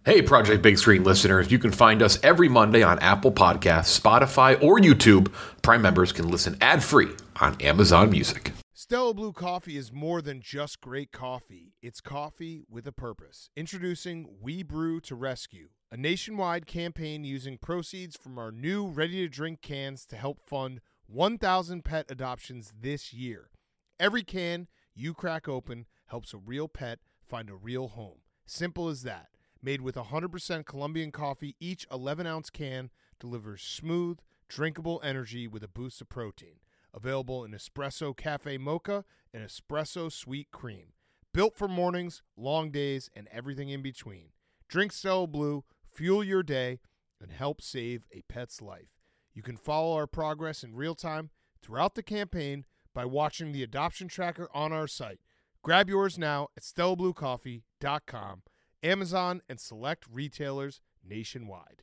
Hey, Project Big Screen listeners, you can find us every Monday on Apple Podcasts, Spotify, or YouTube. Prime members can listen ad-free on Amazon Music. Stella Blue Coffee is more than just great coffee. It's coffee with a purpose. Introducing We Brew to Rescue, a nationwide campaign using proceeds from our new ready-to-drink cans to help fund 1,000 pet adoptions this year. Every can you crack open helps a real pet find a real home. Simple as that. Made with 100% Colombian coffee, each 11-ounce can delivers smooth, drinkable energy with a boost of protein. Available in Espresso Cafe Mocha and Espresso Sweet Cream. Built for mornings, long days, and everything in between. Drink Stella Blue, fuel your day, and help save a pet's life. You can follow our progress in real time throughout the campaign by watching the adoption tracker on our site. Grab yours now at StellaBlueCoffee.com. Amazon, and select retailers nationwide.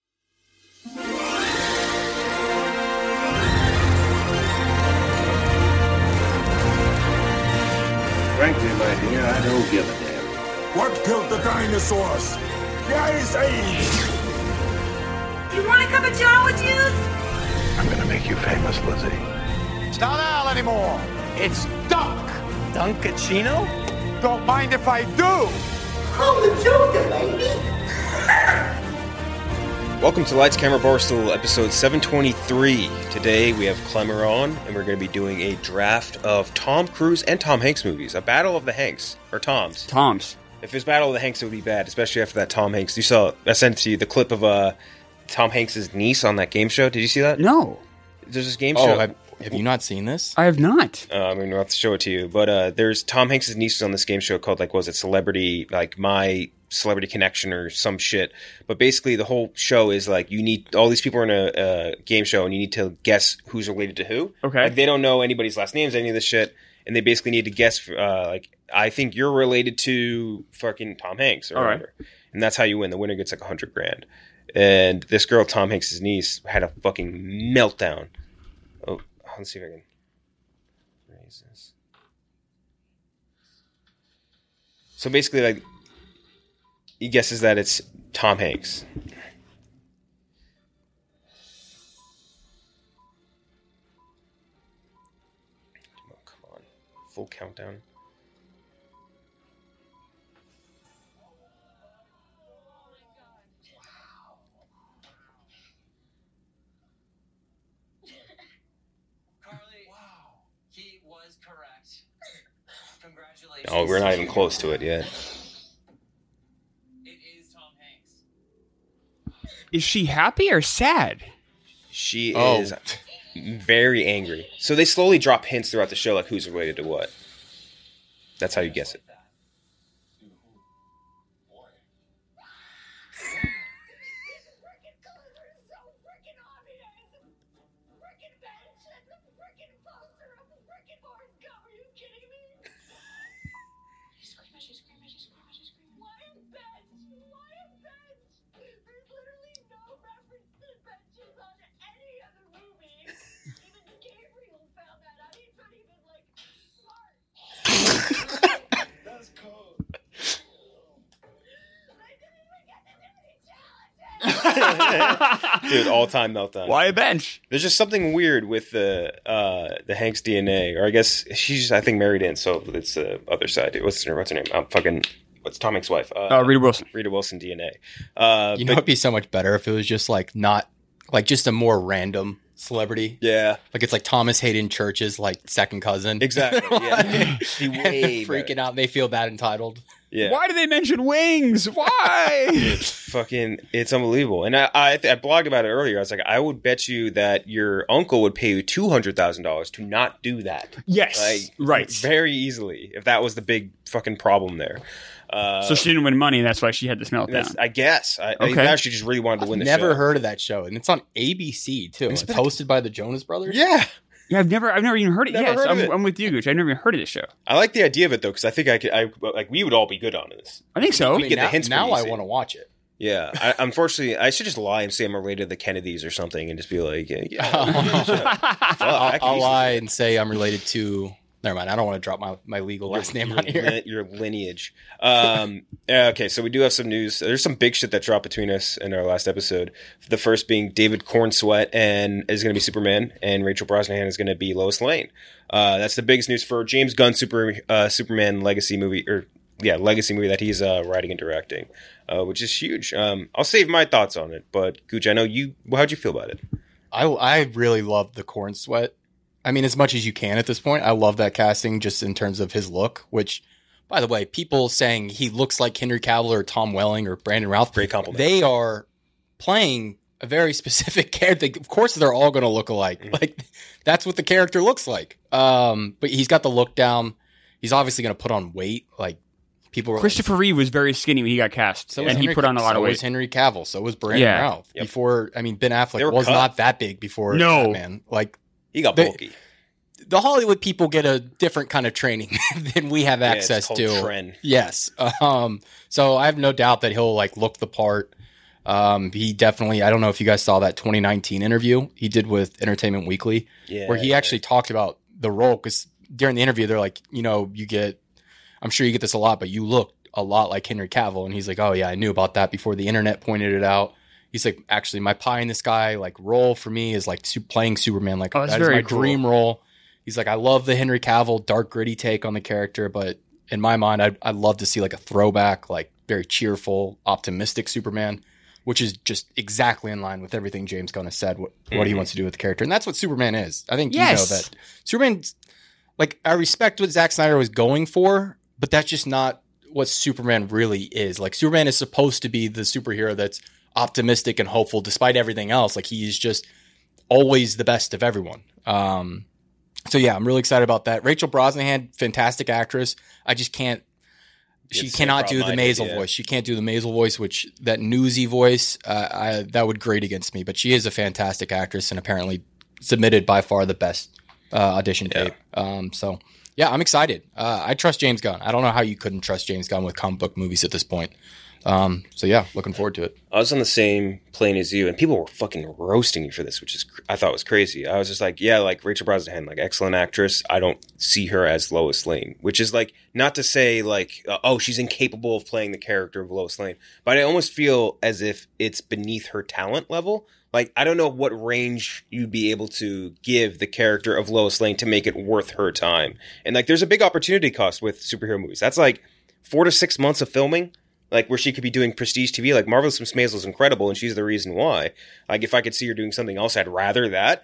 Frankly, my dear, I don't give a damn. What killed the dinosaurs? The Ice Age! You want a cup of joe with you? I'm gonna make you famous, Lizzie. It's not Al anymore. It's Dunk. Dunkachino? Don't mind if I do. I'm the Joker, baby. Welcome to Lights, Camera, Barstool, episode 723. Today we have Clemmer on, and we're going to be doing a draft of Tom Cruise and Tom Hanks movies. A battle of the Hanks. Or Toms. Toms. If it's Battle of the Hanks, it would be bad, especially after that Tom Hanks. I sent to you the clip of Tom Hanks' niece on that game show. Did you see that? No. There's this game show. Have you not seen this? I have not. I'm going to have to show it to you. But there's Tom Hanks' niece on this game show called, Celebrity, My Celebrity Connection or some shit. But basically the whole show is you need, all these people are in a game show and you need to guess who's related to who. Okay. They don't know anybody's last names, any of this shit. And they basically need to guess, I think you're related to fucking Tom Hanks or whatever. Right. And that's how you win. The winner gets $100,000. And this girl, Tom Hanks' niece, had a fucking meltdown. Oh, let's see if I can raise this. So basically, he guesses that it's Tom Hanks. Oh, come on. Full countdown. Oh, we're not even close to it yet. It is Tom Hanks. Is she happy or sad? She is very angry. So they slowly drop hints throughout the show, like who's related to what. That's how you guess it. Dude, all-time meltdown. Why a bench? There's just something weird with the Hanks DNA, or I guess she's married in, so it's the other side. What's her name? What's Tom Hanks' wife? Rita Wilson. Rita Wilson DNA. It'd be so much better if it was just not just a more random celebrity. Yeah, it's Thomas Hayden Church's second cousin. Exactly. Yeah, way freaking out. And they feel that entitled. Yeah. Why do they mention wings? Why? It's unbelievable. And I blogged about it earlier. I was like, I would bet you that your uncle would pay you $200,000 to not do that. Yes. Right. Very easily, if that was the big fucking problem there. So she didn't win money, and that's why she had this meltdown. I guess. I she just really wanted to win the show. Never heard of that show, and it's on ABC too. It's hosted by the Jonas Brothers. Yeah. Yeah, I've never even heard it. Yes, I'm with you, Gooch. I've never even heard of this show. I like the idea of it though, because I think we would all be good on this. I think so. We get the hints. Now I want to watch it. Yeah, unfortunately, I should just lie and say I'm related to the Kennedys or something, and just be like, I'll lie and say I'm related to Never mind. I don't want to drop my legal last name on here. Your lineage. Okay, so we do have some news. There's some big shit that dropped between us in our last episode. The first being David Cornsweet and is going to be Superman, and Rachel Brosnahan is going to be Lois Lane. That's the biggest news for James Gunn Superman legacy movie that he's writing and directing, which is huge. I'll save my thoughts on it, but Gooch, I know you. How'd you feel about it? I really love the Cornsweet. I mean, as much as you can at this point. I love that casting just in terms of his look, which, by the way, people saying he looks like Henry Cavill or Tom Welling or Brandon Routh. Great compliment. They are playing a very specific character. Of course, they're all going to look alike. Mm-hmm. Like, that's what the character looks like. But he's got the look down. He's obviously going to put on weight. Like, people were Christopher Reeve was very skinny when he got cast, and he put on a lot of weight. So was Henry Cavill. So was Brandon Routh. Yep. Before, I mean, Ben Affleck was not that big before Batman. Like, he got bulky. The Hollywood people get a different kind of training than we have access to. Trend. Yes. So I have no doubt that he'll like look the part. He definitely, I don't know if you guys saw that 2019 interview he did with Entertainment Weekly, where he actually talked about the role, because during the interview, they're like, I'm sure you get this a lot, but you look a lot like Henry Cavill. And he's like, oh yeah, I knew about that before the internet pointed it out. He's like, actually, my pie in the sky like role for me is like playing Superman. Like that is my dream role. He's like, I love the Henry Cavill dark gritty take on the character, but in my mind, I'd love to see like a throwback, like very cheerful, optimistic Superman, which is just exactly in line with everything James Gunn has said, what he wants to do with the character. And that's what Superman is. I think you know that Superman's like, I respect what Zack Snyder was going for, but that's just not what Superman really is. Like, Superman is supposed to be the superhero that's optimistic and hopeful despite everything else. Like, he's just always the best of everyone. So yeah, I'm really excited about that. Rachel Brosnahan, fantastic actress. I just can't. She cannot do the Maisel voice. She can't do the Maisel voice, which that newsy voice that would grate against me. But she is a fantastic actress and apparently submitted by far the best audition tape. So yeah, I'm excited. I trust James Gunn. I don't know how you couldn't trust James Gunn with comic book movies at this point. So yeah, looking forward to it. I was on the same plane as you, and people were fucking roasting me for this, which is I thought was crazy. I was just like, yeah, like Rachel Brosnahan, like excellent actress. I don't see her as Lois Lane, which is like not to say like, oh, she's incapable of playing the character of Lois Lane, but I almost feel as if it's beneath her talent level. Like, I don't know what range you'd be able to give the character of Lois Lane to make it worth her time. And like, there's a big opportunity cost with superhero movies. That's like 4 to 6 months of filming. Like, where she could be doing prestige TV. Like, Marvelous Miss Maisel is incredible, and she's the reason why. Like, if I could see her doing something else, I'd rather that.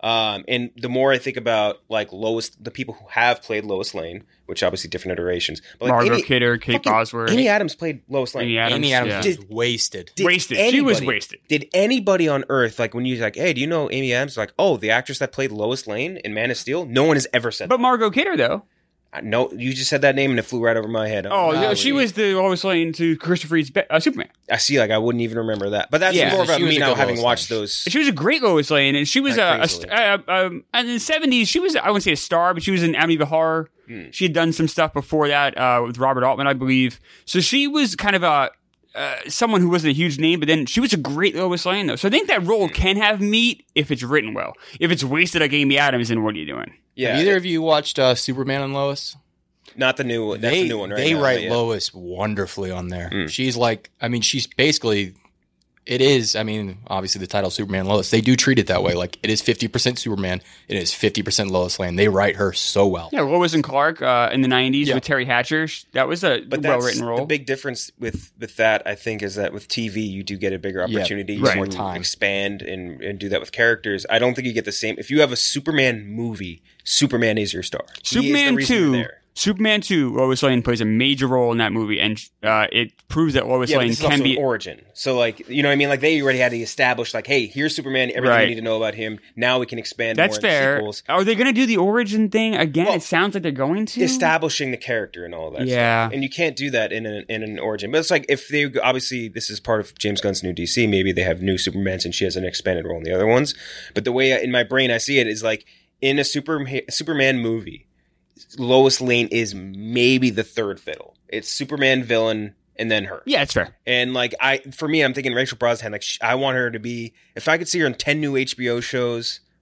And the more I think about, like, the people who have played Lois Lane, which obviously different iterations. But like Margot Kidder, Kate Bosworth. Amy Adams played Lois Lane. Amy Adams was wasted. She was wasted. Did anybody on Earth, like, when you're like, hey, do you know Amy Adams? Like, oh, the actress that played Lois Lane in Man of Steel? No one has ever said that. But Margot Kidder, though. No, you just said that name and it flew right over my head. She was the Lois Lane to Christopher Reeve's Superman. I see, like, I wouldn't even remember that. But that's more about me now having watched those. She was a great Lois Lane, and she was in the 70s, she was, I wouldn't say a star, but she was in Amityville Horror. She had done some stuff before that with Robert Altman, I believe. So she was kind of someone who wasn't a huge name, but then she was a great Lois Lane, though. So I think that role can have meat if it's written well. If it's wasted like Amy Adams, then what are you doing? Yeah. Have either of you watched Superman and Lois? Not the new one. That's the new one, right? They write Lois wonderfully on there. She's like, I mean, she's basically, it is, I mean, obviously the title Superman and Lois, they do treat it that way. Like, it is 50% Superman, it is 50% Lois Lane. They write her so well. Yeah, Lois and Clark in the 90s with Terry Hatcher. That was a well-written role. The big difference with that, I think, is that with TV, you do get a bigger opportunity more time. Expand and do that with characters. I don't think you get the same. If you have a Superman movie, Superman is your star. Superman 2, Lois Lane plays a major role in that movie, and it proves that Lois Lane can be an origin. So, like, you know what I mean? Like, they already had to establish, like, hey, here's Superman, everything you need to know about him. Now we can expand That's more fair. sequels. Are they going to do the origin thing again? Well, it sounds like they're going to. Establishing the character and all that stuff. And you can't do that in an origin. But it's like, if they, obviously, this is part of James Gunn's new DC, maybe they have new Supermans and she has an expanded role in the other ones. But the way in my brain I see it is like, in a Superman movie, Lois Lane is maybe the third fiddle. It's Superman, villain, and then her. Yeah, it's fair. And like, I'm thinking Rachel Brosnahan. Like, I want her to be. If I could see her in 10 new HBO shows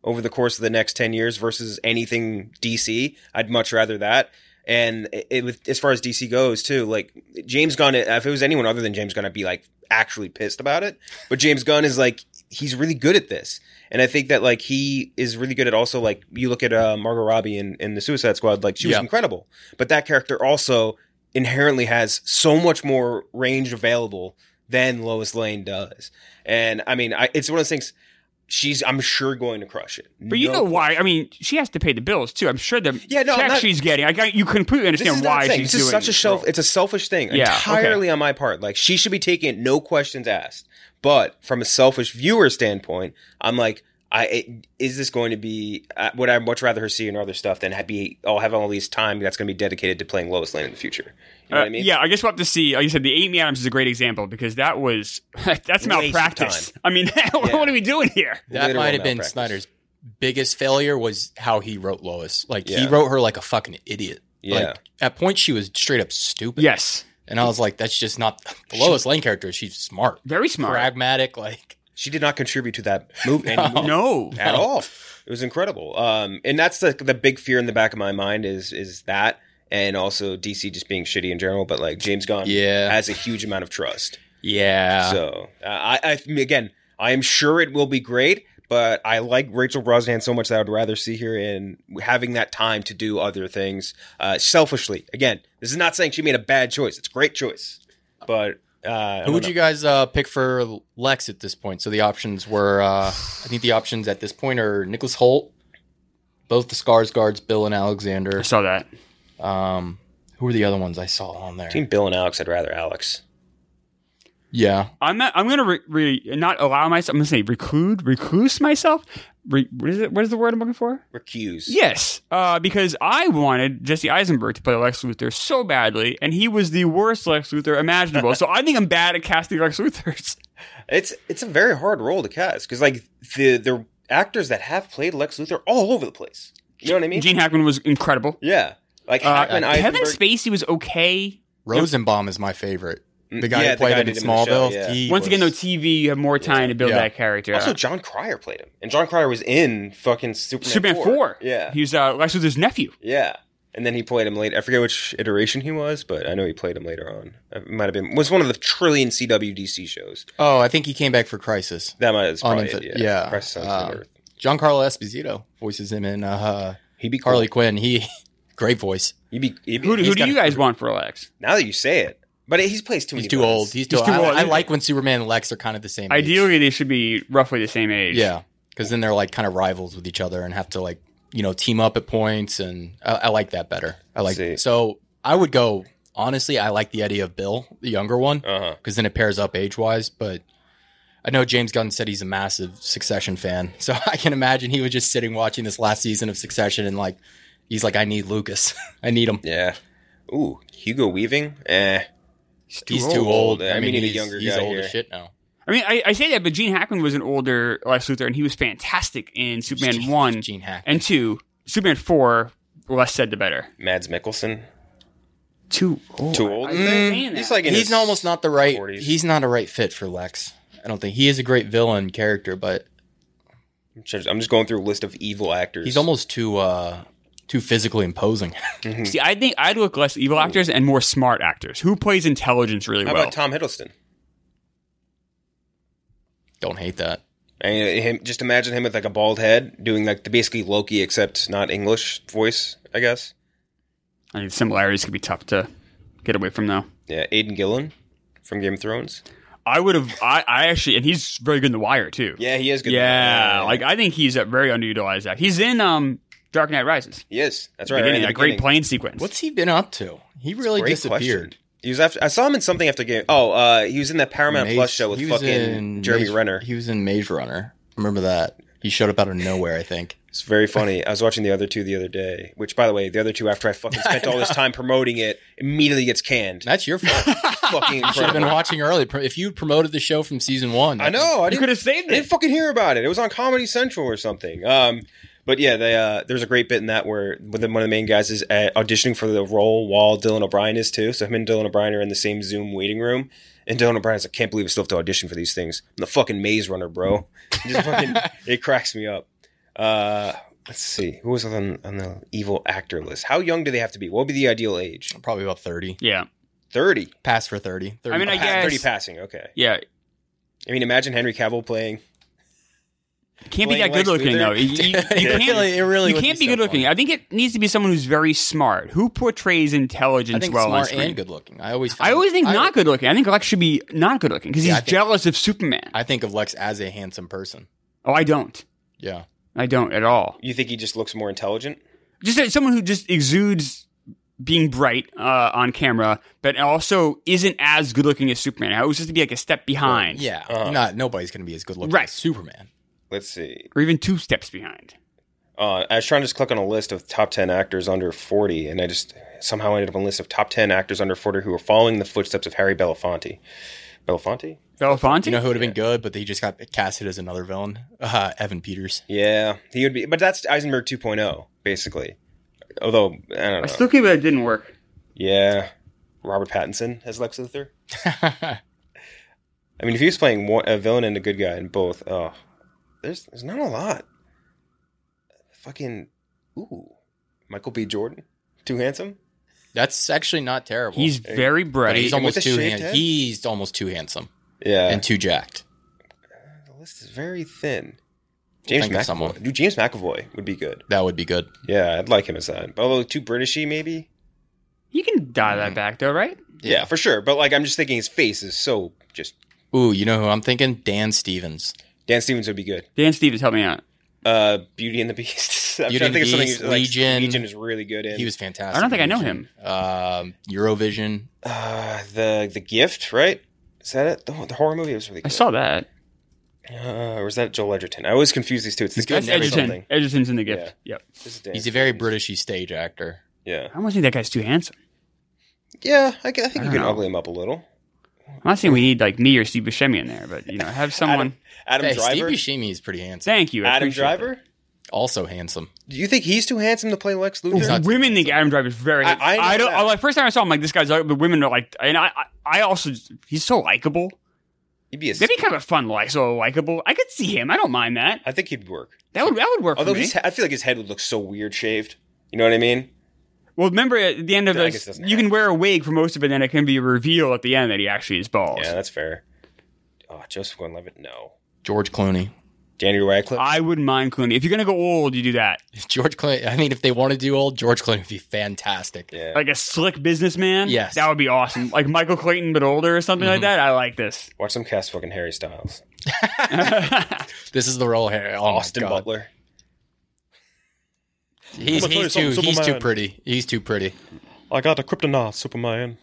over the course of the next 10 years versus anything DC. I'd much rather that. And as far as DC goes too, like James Gunn, if it was anyone other than James Gunn, I'd be like actually pissed about it. But James Gunn is like, he's really good at this. And I think that like he is really good at also like, you look at Margot Robbie in the Suicide Squad, like she was incredible. But that character also inherently has so much more range available than Lois Lane does. And I mean, it's one of those things. I'm sure going to crush it. But you know why? I mean, she has to pay the bills too. I'm sure the check she's getting. You completely understand why she's doing it. It's a selfish thing entirely on my part. Like she should be taking it, no questions asked. But from a selfish viewer standpoint, I'm like, is this going to be? Would I much rather her see in other stuff than have all these time that's going to be dedicated to playing Lois Lane in the future? You know what I mean? Yeah, I guess we'll have to see. Like you said, the Amy Adams is a great example because that's malpractice. I mean, what are we doing here? That might have been Snyder's biggest failure was how he wrote Lois. Like he wrote her like a fucking idiot. Yeah. Like, at points she was straight up stupid. Yes. And I was like, that's just not the Lois Lane character. She's smart. Very smart. Pragmatic, like. She did not contribute to that movie no. at all. It was incredible. And that's the big fear in the back of my mind is that, and also DC just being shitty in general. But like James Gunn has a huge amount of trust. Yeah. So I am sure it will be great. But I like Rachel Brosnahan so much that I would rather see her in having that time to do other things selfishly. Again, this is not saying she made a bad choice. It's a great choice. But who would you guys pick for Lex at this point? So the options were, I think the options at this point are Nicholas Hoult, both the Skarsgårds, Bill and Alexander. I saw that. Who were the other ones I saw on there? Between Bill and Alex, I'd rather Alex. Yeah, I'm going to not allow myself. I'm going to say recluse myself. What is the word I'm looking for? Recuse. Yes, because I wanted Jesse Eisenberg to play Lex Luthor so badly, and he was the worst Lex Luthor imaginable. So I think I'm bad at casting Lex Luthors. It's a very hard role to cast because like the actors that have played Lex Luthor are all over the place. You know what I mean? Gene Hackman was incredible. Yeah, like Hackman. Kevin Spacey was okay. Rosenbaum is my favorite. The guy who played him in Smallville. Once again, though, TV, you have more time to build that character. Also, John Cryer played him. And John Cryer was in fucking Superman 4. Yeah. He was Lex Luthor's nephew. Yeah. And then he played him later. I forget which iteration he was, but I know he played him later on. It might have been... was one of the trillion CW DC shows. Oh, I think he came back for Crisis. That might have probably it, yeah. Crisis on Earth. Giancarlo Esposito voices him in Harley Quinn. Great voice. Who do you guys want for Lex? Now that you say it. But he plays too many. He's too old. He's too old. I like when Superman and Lex are kind of the same age. Ideally, they should be roughly the same age. Yeah, because then they're like kind of rivals with each other and have to like, team up at points. And I like that better. So I would go, honestly, I like the idea of Bill, the younger one, because then it pairs up age-wise. But I know James Gunn said he's a massive Succession fan. So I can imagine he was just sitting watching this last season of Succession and like, he's like, I need Lucas. I need him. Yeah. Ooh, Hugo Weaving? He's too old. I mean, he's a younger guy. He's old here. as shit now. I mean, I say that, but Gene Hackman was an older Lex Luthor, and he was fantastic in Superman 1 and 2. Superman 4, less said the better. Mads Mikkelsen? Too old. Too old? He's like he's almost not the right... 40s. He's not a right fit for Lex. I don't think. He is a great villain character, but... I'm just going through a list of evil actors. He's almost too physically imposing. See, I think I'd look less evil actors and more smart actors. Who plays intelligence really well? How about Tom Hiddleston? Don't hate that. Just imagine him with like a bald head doing like basically Loki except not English voice, I guess. I mean, similarities could be tough to get away from though. Yeah, Aidan Gillen from Game of Thrones. I would have. I actually, and he's very good in The Wire too. Yeah, he is good. Yeah, like I think he's a very underutilized actor. He's in Dark Knight Rises. He is. That's right. A great plane sequence. What's he been up to? He really disappeared. Question. He was I saw him in something after Game. He was in that Paramount Plus show with fucking Jeremy Renner. He was in Maze Runner. Remember that? He showed up out of nowhere, I think. It's very funny. I was watching the other two the other day, which, by the way, the other two, after I fucking spent all this time promoting it, immediately gets canned. That's your fault. Fucking incredible. You should have been watching early. If you promoed the show from season 1. I know. You could have saved it. I didn't fucking hear about it. It was on Comedy Central or something. But yeah, there's a great bit in that where one of the main guys is auditioning for the role while Dylan O'Brien is too. So him and Dylan O'Brien are in the same Zoom waiting room. And Dylan O'Brien's like, I can't believe I still have to audition for these things. I'm the fucking Maze Runner, bro. It cracks me up. Let's see. Who was on the evil actor list? How young do they have to be? What would be the ideal age? Probably about 30. Yeah. 30? Pass for 30. 30. I mean, I guess 30 passing, okay. Yeah. I mean, imagine Henry Cavill playing. Can't be that good looking though. You can't be good looking. I think it needs to be someone who's very smart, who portrays intelligence I think well on smart screen. and good looking. I always think not good looking. I think Lex should be not good looking because he's jealous of Superman. I think of Lex as a handsome person. Oh, I don't. Yeah. I don't at all. You think he just looks more intelligent? Just someone who just exudes being bright on camera, but also isn't as good looking as Superman. I was just to be like a step behind. Yeah. Nobody's going to be as good looking as Superman. Let's see. Or even 2 steps behind. I was trying to just click on a list of top 10 actors under 40, and I just somehow ended up on a list of top 10 actors under 40 who are following the footsteps of Harry Belafonte. Belafonte? Belafonte? You know who would have been good, but he just got casted as another villain? Evan Peters. Yeah, he would be. But that's Eisenberg 2.0, basically. Although, I don't know. I still think that didn't work. Yeah. Robert Pattinson as Lex Luthor. I mean, if he was playing a villain and a good guy in both, there's not a lot. Fucking, Michael B. Jordan, too handsome. That's actually not terrible. He's very bright. But he's almost too handsome. He's almost too handsome. Yeah, and too jacked. The list is very thin. James McAvoy would be good. That would be good. Yeah, I'd like him as that. Although too Britishy, maybe. You can dial that back though, right? Yeah, for sure. But like, I'm just thinking his face is so just. Ooh, you know who I'm thinking? Dan Stevens. Dan Stevens would be good. Dan Stevens, help me out. Beauty and the Beast. I'm trying to think of something Legion. Legion is really good in. He was fantastic. I don't think I know him. Eurovision. The Gift, right? Is that it? The horror movie was really good. I saw that. Or was that Joel Edgerton? I always confuse these two. It's the Gift. Edgerton. Edgerton's in The Gift. Yeah. Yep. He's a very Britishy stage actor. Yeah. I almost think that guy's too handsome. Yeah, I think you can ugly him up a little. I'm not saying we need like me or Steve Buscemi in there, but have someone. Adam Driver. Steve Buscemi is pretty handsome. Thank you. Adam Driver. Also handsome. Do you think he's too handsome to play Lex Luthor? Women think Adam Driver is very. I don't. Like first time I saw him, like this guy's. But women are like, and I also he's so likable. He'd be that'd be kind of fun, like so likable. I could see him. I don't mind that. I think he'd work. That would work. Although for me. I feel like his head would look so weird shaved. You know what I mean? Well, remember at the end of this, you can wear a wig for most of it, and then it can be a reveal at the end that he actually is bald. Yeah, that's fair. Oh, Joseph Gordon-Levitt, no. George Clooney. Daniel Radcliffe. I wouldn't mind Clooney. If you're gonna go old, you do that. George Clooney. I mean, if they want to do old, George Clooney would be fantastic. Yeah. Like a slick businessman. Yes, that would be awesome. Like Michael Clayton, but older or something like that. I like this. Watch them cast fucking Harry Styles. This is the role Harry. Oh, Austin Butler. He's too pretty. He's too pretty. I got a kryptonite, Superman.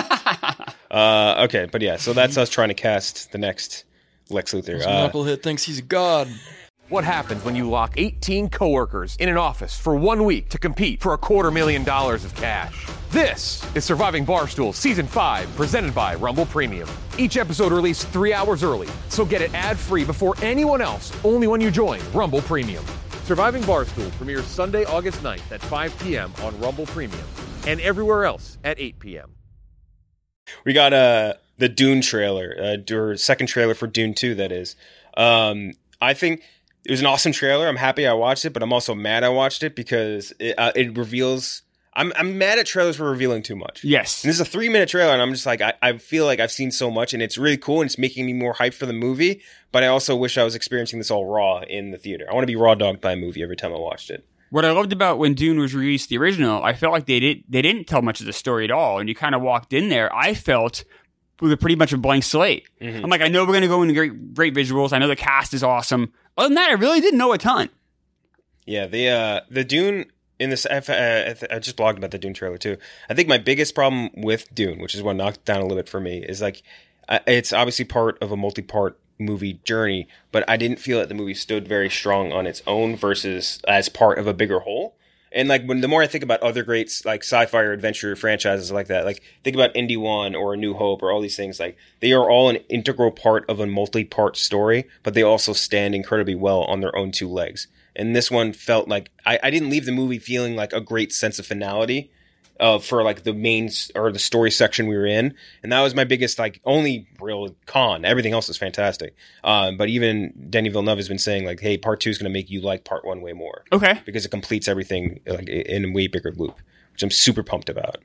Okay, but yeah, so that's us trying to cast the next Lex Luthor. This knucklehead thinks he's a god. What happens when you lock 18 coworkers in an office for 1 week to compete for $250,000 of cash? This is Surviving Barstool Season 5, presented by Rumble Premium. Each episode released 3 hours early, so get it ad-free before anyone else, only when you join Rumble Premium. Surviving Barstool premieres Sunday, August 9th at 5 p.m. on Rumble Premium and everywhere else at 8 p.m. We got the Dune trailer, or second trailer for Dune 2, that is. I think it was an awesome trailer. I'm happy I watched it, but I'm also mad I watched it because it reveals... I'm mad at trailers for revealing too much. Yes. And this is a 3-minute trailer, and I'm just like, I feel like I've seen so much, and it's really cool, and it's making me more hyped for the movie, but I also wish I was experiencing this all raw in the theater. I want to be raw dogged by a movie every time I watched it. What I loved about when Dune was released, the original, I felt like they didn't tell much of the story at all, and you kind of walked in there, I felt, with pretty much a blank slate. Mm-hmm. I'm like, I know we're going to go into great visuals, I know the cast is awesome. Other than that, I really didn't know a ton. Yeah, the Dune... In this, I just blogged about the Dune trailer too. I think my biggest problem with Dune, which is what knocked it down a little bit for me, is like it's obviously part of a multi-part movie journey, but I didn't feel that the movie stood very strong on its own versus as part of a bigger whole. And like the more I think about other great like sci-fi or adventure franchises like that, like think about Indy 1 or A New Hope or all these things, like they are all an integral part of a multi-part story, but they also stand incredibly well on their own 2 legs. And this one felt like I didn't leave the movie feeling like a great sense of finality. for like the main or the story section we were in, and that was my biggest like only real con. Everything else is fantastic, but even Denis Villeneuve has been saying like, hey, part 2 is going to make you like part 1 way more. Okay, because it completes everything like in a way bigger loop, which I'm super pumped about.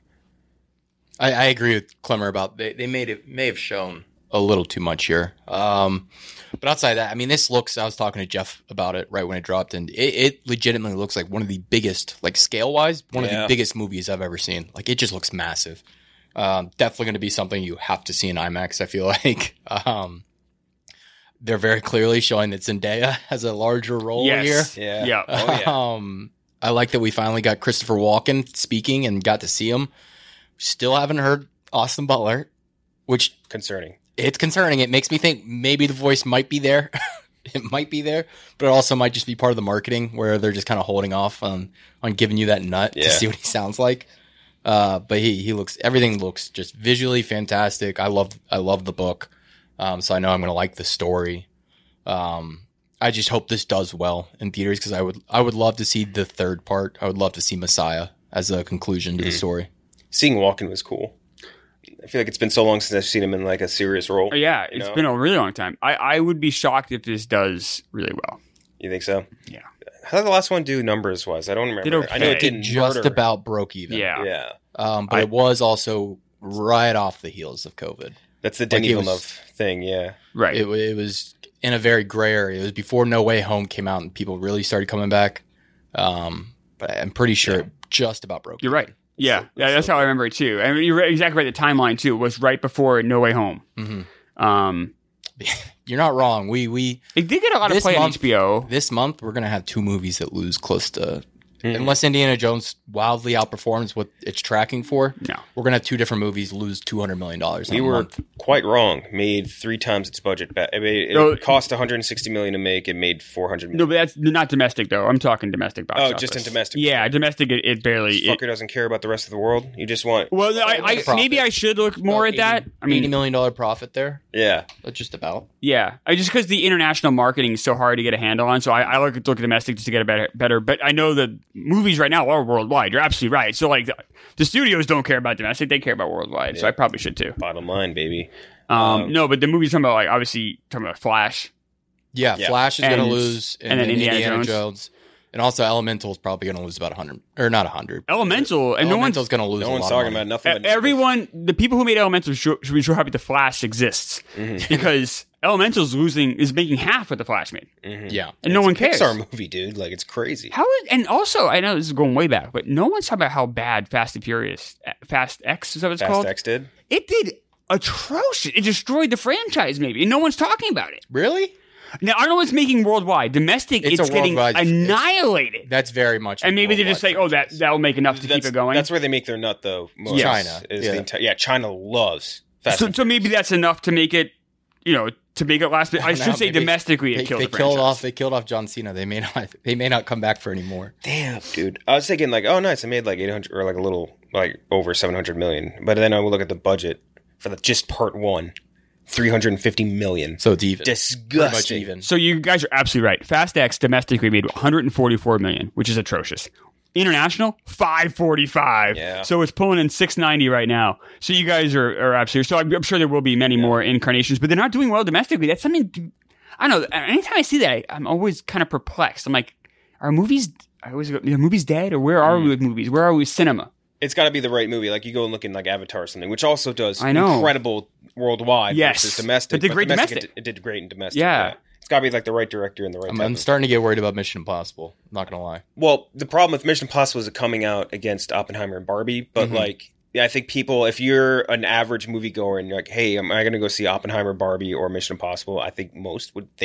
I agree with Clemmer about they may have shown a little too much here. But outside of that, I mean, this looks, I was talking to Jeff about it right when it dropped, and it legitimately looks like one of the biggest, like scale-wise, one of the biggest movies I've ever seen. Like, it just looks massive. Definitely going to be something you have to see in IMAX, I feel like. They're very clearly showing that Zendaya has a larger role here. Yeah. Oh, yeah. I like that we finally got Christopher Walken speaking and got to see him. Still haven't heard Austin Butler, which... Concerning. It's concerning. It makes me think maybe the voice might be there. It might be there, but it also might just be part of the marketing where they're just kind of holding off on giving you that nut to see what he sounds like. But everything looks just visually fantastic. I love the book. So I know I'm going to like the story. I just hope this does well in theaters because I would love to see the third part. I would love to see Messiah as a conclusion to the story. Seeing Walken was cool. I feel like it's been so long since I've seen him in like a serious role. Yeah, it's been a really long time. I would be shocked if this does really well. You think so? Yeah. How did the last one do numbers was? I don't remember. I know it didn't just about broke even. Yeah. But it was also right off the heels of COVID. That's the Denis Villeneuve thing, yeah. Right. It was in a very gray area. It was before No Way Home came out and people really started coming back. But I'm pretty sure it just about broke. You're right. Yeah, that's how I remember it too. I mean, you're exactly right. The timeline too was right before No Way Home. Mm-hmm. You're not wrong. We it did get a lot of play on HBO. This month, we're gonna have 2 movies that lose close to. Unless Indiana Jones wildly outperforms what it's tracking for, we're gonna have 2 different movies lose $200 million. We were quite wrong. Made 3 times its budget. It cost $160 million to make. It made $400 million. No, but that's not domestic though. I'm talking domestic box office. Just in domestic. Yeah, domestic. It barely. Fucker doesn't care about the rest of the world. You just want. Well, maybe I should look more at that. I mean, $80 million profit there. Yeah, that's just about. Yeah, just because the international marketing is so hard to get a handle on, so I look at domestic just to get a better. But I know that movies right now are worldwide. You're absolutely right. So like the studios don't care about domestic; they care about worldwide. So I probably should too. Bottom line, baby. No, but the movie's talking about like obviously talking about Flash. Yeah, Flash is going to lose, and then Indiana Jones. And also, Elemental is probably going to lose about 100, or not 100. Elemental, and Elemental's going to lose. No one's talking about nothing. Everyone, the people who made Elemental should be so happy the Flash exists because Elemental's is making half what the Flash made. Yeah, and no one cares. It's a Pixar movie, dude. Like it's crazy. And also, I know this is going way back, but no one's talking about how bad Fast X is that what it's called? Fast X did. It did atrocious. It destroyed the franchise, maybe, and no one's talking about it. Really? Now, I don't know what's making worldwide. Domestic, it's getting annihilated. That's very much. And maybe they just say, that'll make enough to keep it going. That's where they make their nut, though. China. China loves Fast. So maybe that's enough to make it, to make it last. I should say domestically it killed the franchise. They killed off John Cena. They may not come back for any more. Damn, dude. I was thinking like, oh, nice. I made like 800 or like a little, like over 700 million. But then I would look at the budget for just part 1. $350 million. So it's even. Disgusting. Much even. So you guys are absolutely right. Fast X domestically made $144 million, which is atrocious. International, $545. Yeah. So it's pulling in $690 right now. So you guys are absolutely. So I'm sure there will be many more incarnations, but they're not doing well domestically. That's something. I don't know. Anytime I see that, I'm always kind of perplexed. I'm like, are movies dead, or where are we with movies? Where are we with cinema? It's got to be the right movie. Like you go and look in like Avatar or something, which also does incredible worldwide versus domestic. But did great domestic. It did great in domestic. Yeah. It's got to be like the right director and the right I'm starting to get worried about Mission Impossible. I'm not going to lie. Well, the problem with Mission Impossible is it coming out against Oppenheimer and Barbie. But I think people, if you're an average moviegoer and you're like, hey, am I going to go see Oppenheimer, Barbie, or Mission Impossible? I think most would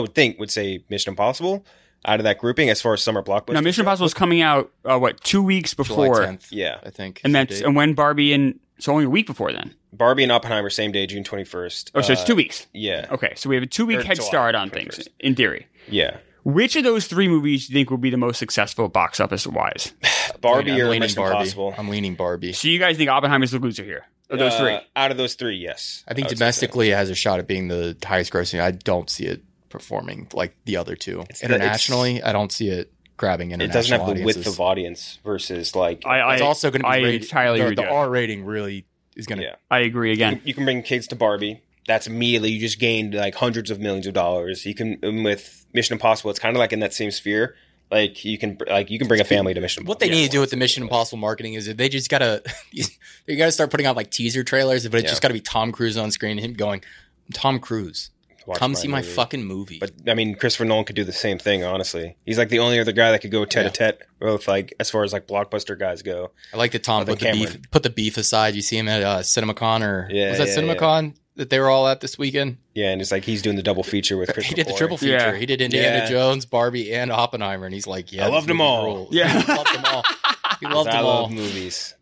say Mission Impossible. Out of that grouping, as far as summer blockbusters. Now, Mission Impossible is coming out 2 weeks before? July 10th, yeah, I think. And when Barbie so only a week before then. Barbie and Oppenheimer same day, June 21st. Oh, so it's 2 weeks. Yeah. Okay, so we have a 2-week head start on things in theory. Yeah. Which of those 3 movies do you think will be the most successful box office wise? Barbie or Mission Impossible? I'm leaning Barbie. So you guys think Oppenheimer's the loser here? Of those 3? Out of those 3, yes. I think domestically it has a shot at being the highest grossing. I don't see it performing like the other 2. Internationally, I don't see it grabbing It international doesn't have the audiences. width of audience versus like It's also going to be rated. entirely agree The with that. R rating really is going to. yeah. I agree again. You can bring kids to Barbie. That's immediately you just gained like hundreds of millions of dollars. You can with Mission Impossible. It's kind of like in that same sphere. Like you can bring a family to Mission Impossible. What they need to do with the Mission Impossible marketing is that they just gotta they gotta start putting out like teaser trailers, but it's just gotta be Tom Cruise on screen and him going, Tom Cruise, come see my fucking movie. But I mean, Christopher Nolan could do the same thing. Honestly, he's like the only other guy that could go tete a tete with like as far as like blockbuster guys go. I like that Tom put the beef aside. You see him at CinemaCon or was that CinemaCon that they were all at this weekend? Yeah, and it's like he's doing the double feature with Chris. He did the triple feature. Yeah. He did Indiana Jones, Barbie, and Oppenheimer, and he's like, "Yeah, I loved them all." Rules. Yeah, he loved them all. He loved them all. I love movies.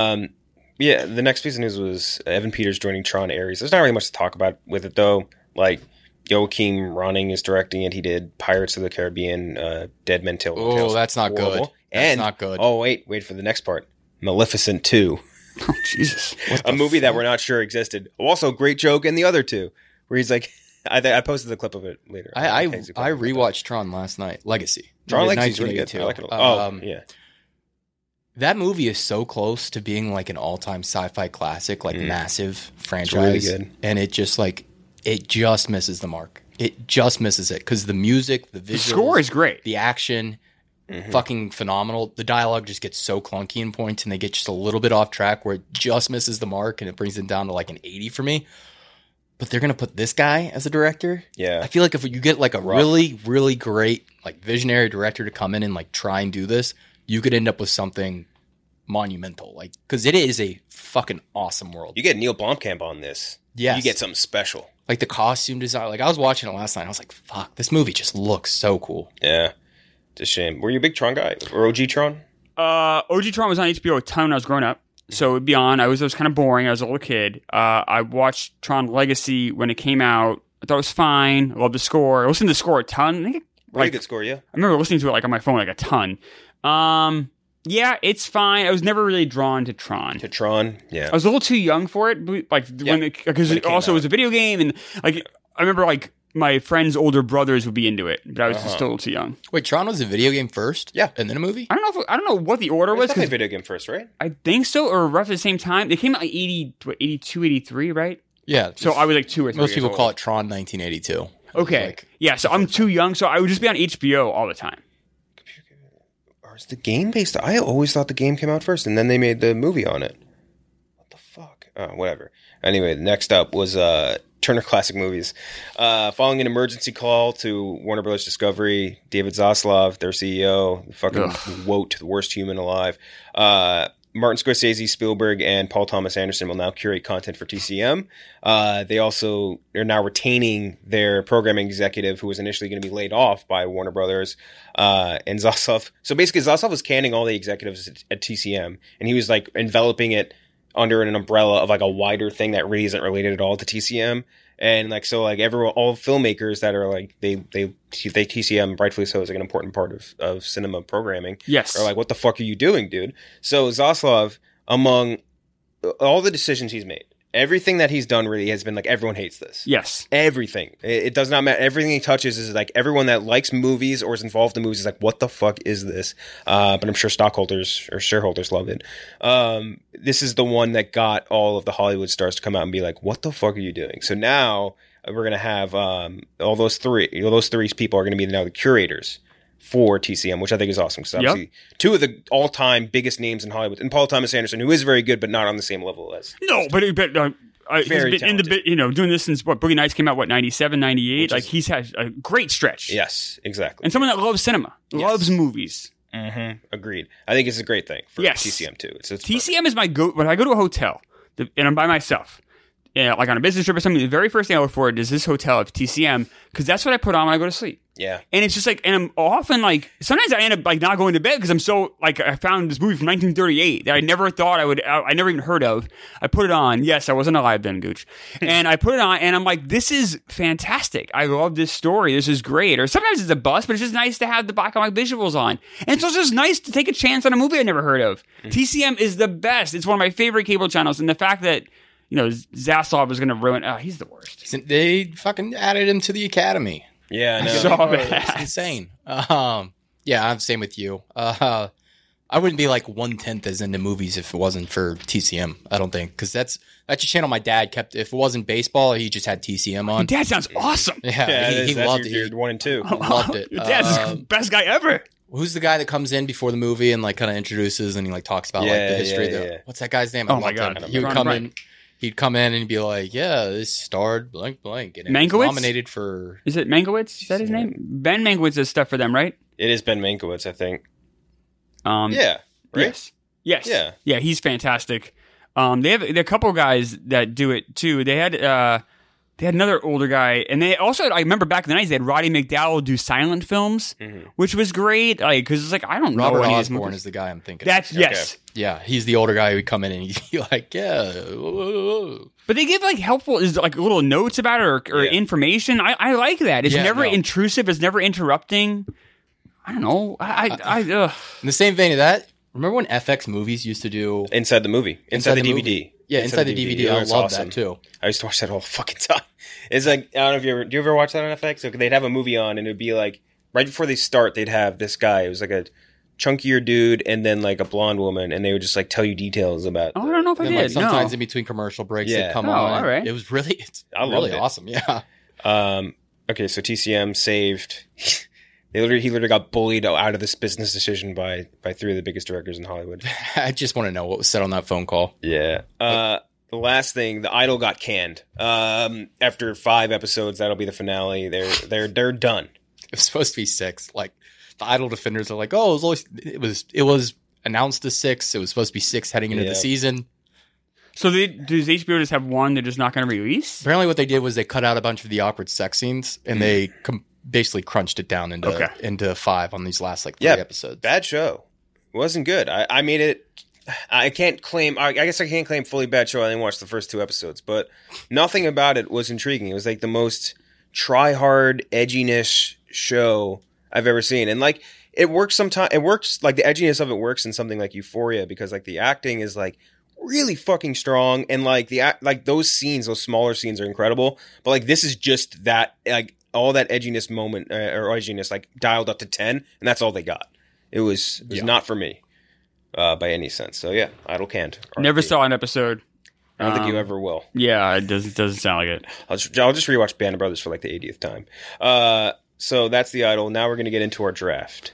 Yeah, the next piece of news was Evan Peters joining Tron Ares. There's not really much to talk about with it though. Like Joachim Ronning is directing it. He did Pirates of the Caribbean, Dead Men Tell. Oh, that's not Horrible. good. That's not good. Oh, wait for the next part. Maleficent 2. Oh, Jesus. A movie that we're not sure existed. Also, great joke in the other two, where he's like, I posted the clip of it later. I rewatched Tron last night. Legacy. Tron Legacy is really good. I like it a lot. Yeah. That movie is so close to being like an all-time sci-fi classic, like massive franchise. It's really good. And it just misses the mark. It just misses it because the music, the visuals, The score is great. the action, fucking phenomenal. The dialogue just gets so clunky in points, and they get just a little bit off track where it just misses the mark, and it brings it down to like an 80 for me. But they're gonna put this guy as a director. Yeah, I feel like if you get like a really, really great like visionary director to come in and like try and do this, you could end up with something monumental. Like because it is a fucking awesome world. You get Neil Blomkamp on this. Yes. You get something special. Like the costume design. Like I was watching it last night. I was like, fuck, this movie just looks so cool. Yeah. It's a shame. Were you a big Tron guy? Or OG Tron? OG Tron was on HBO a ton when I was growing up. So it'd be on. It was kind of boring. I was a little kid. I watched Tron Legacy when it came out. I thought it was fine. I loved the score. I listened to the score a ton. I think Really good score, yeah. I remember listening to it like on my phone like a ton. Yeah, it's fine. I was never really drawn to Tron. Yeah. I was a little too young for it, because it also was a video game, and like I remember like my friends' older brothers would be into it, but I was just still a little too young. Wait, Tron was a video game first? Yeah. And then a movie? I don't know what the order was. Definitely a video game first, right? I think so, or roughly the same time. They came out like 82, 83, right? Yeah. So I was like 2 or 3 Most years people old. call it Tron 1982. Okay. Yeah, so I'm too young, so I would just be on HBO all the time. Or is the game based? I always thought the game came out first, and then they made the movie on it. What the fuck? Oh, whatever. Anyway, next up was Turner Classic Movies. Following an emergency call to Warner Bros. Discovery, David Zaslav, their CEO, fucking woke, the worst human alive. Martin Scorsese, Spielberg, and Paul Thomas Anderson will now curate content for TCM. They also are now retaining their programming executive, who was initially going to be laid off by Warner Brothers, and Zaslav. So basically, Zaslav was canning all the executives at TCM, and he was like enveloping it under an umbrella of like a wider thing that really isn't related at all to TCM. And like, so like all filmmakers that are like, they TCM, rightfully so, is like an important part of cinema programming. Yes. Are like, what the fuck are you doing, dude? So Zaslav, among all the decisions he's made, everything that he's done really has been like, everyone hates this. Yes. Everything. It does not matter. Everything he touches is like, everyone that likes movies or is involved in movies is like, what the fuck is this? But I'm sure stockholders or shareholders love it. This is the one that got all of the Hollywood stars to come out and be like, what the fuck are you doing? So now we're going to have all those three people are going to be now the curators for TCM, which I think is awesome. Because obviously, two of the all-time biggest names in Hollywood, and Paul Thomas Anderson, who is very good, but not on the same level as. No, but he's been in the doing this since Boogie Nights came out, 97, 98. Like he's had a great stretch. Yes, exactly. And someone that loves cinema, loves movies. Mm-hmm. Agreed. I think it's a great thing for TCM too. It's TCM is my go when I go to a hotel and I'm by myself. Yeah, like on a business trip or something, the very first thing I look for is this hotel of TCM, because that's what I put on when I go to sleep. Yeah. And it's just like, and I'm often like, sometimes I end up like not going to bed because I'm so, like, I found this movie from 1938 that I never thought I never even heard of. I put it on. Yes, I wasn't alive then, Gooch. And I put it on and I'm like, this is fantastic. I love this story. This is great. Or sometimes it's a bust, but it's just nice to have the black and white visuals on. And it's also just nice to take a chance on a movie I never heard of. TCM is the best. It's one of my favorite cable channels. And the fact that, Zaslav is going to ruin. Oh, he's the worst. They fucking added him to the Academy. Yeah, I know. So bad. It's insane. Yeah, Yeah, I'm same with you. I wouldn't be like 1/10 as into movies if it wasn't for TCM. I don't think, because that's a channel my dad kept. If it wasn't baseball, he just had TCM on. Your dad sounds awesome. Yeah, he loved it. Your 1 and 2. He loved it. Your dad's the best guy ever. Who's the guy that comes in before the movie and like kind of introduces and he like talks about like the history? What's that guy's name? Oh my God. He would come in. He'd come in and be like, "Yeah, this starred blank blank." And Mankiewicz? Nominated for. Is it Mankiewicz? Is that his name? Ben Mankiewicz does stuff for them, right? It is Ben Mankiewicz, I think. Yeah. Right? Yes. Yeah. Yeah, he's fantastic. They have a couple guys that do it too. They had another older guy, and they also, I remember back in the 90s, they had Roddy McDowell do silent films, which was great. Like, because it's like, I don't know. Robert Osborne is the guy I'm thinking. Yes. Yeah, he's the older guy who would come in and he'd be like, yeah. But they give like helpful, like little notes about it or information. I like that. It's never intrusive. It's never interrupting. I don't know. In the same vein of that, remember when FX movies used to do Inside the movie, inside the DVD. Movie. Yeah, inside the DVD. I love that too. I used to watch that all the fucking time. It's like, I don't know if do you ever watch that on FX? So they'd have a movie on and it'd be like right before they start, they'd have this guy. It was like a chunkier dude and then like a blonde woman, and they would just like tell you details about. Oh, I don't know if I did. Like, sometimes in between commercial breaks, they'd come on. All right. It was really, really awesome. Yeah. Okay, so TCM saved. He literally got bullied out of this business decision by 3 of the biggest directors in Hollywood. I just want to know what was said on that phone call. Yeah. The last thing, The Idol got canned. After 5 episodes, that'll be the finale. They're done. It was supposed to be 6. Like the Idol defenders are like, oh, it was announced as 6. It was supposed to be 6 heading into the season. So does HBO just have one they're just not going to release? Apparently, what they did was they cut out a bunch of the awkward sex scenes and they basically crunched it down into 5 on these last 3 episodes. Bad show. It wasn't good. I made it. I can't claim. I guess I can't claim fully bad show. I didn't watch the first 2 episodes, but nothing about it was intriguing. It was like the most try-hard edginess show I've ever seen, and like it works sometimes. It works like the edginess of it works in something like Euphoria because like the acting is like really fucking strong, and like those scenes, those smaller scenes are incredible. But like this is just that like. All that edginess moment or edginess like dialed up to 10, and that's all they got. It was not for me by any sense. So yeah, Idol canned. Never saw an episode. I don't think you ever will. Yeah, it doesn't sound like it. I'll just rewatch Band of Brothers for like the 80th time. So that's the Idol. Now we're gonna get into our draft.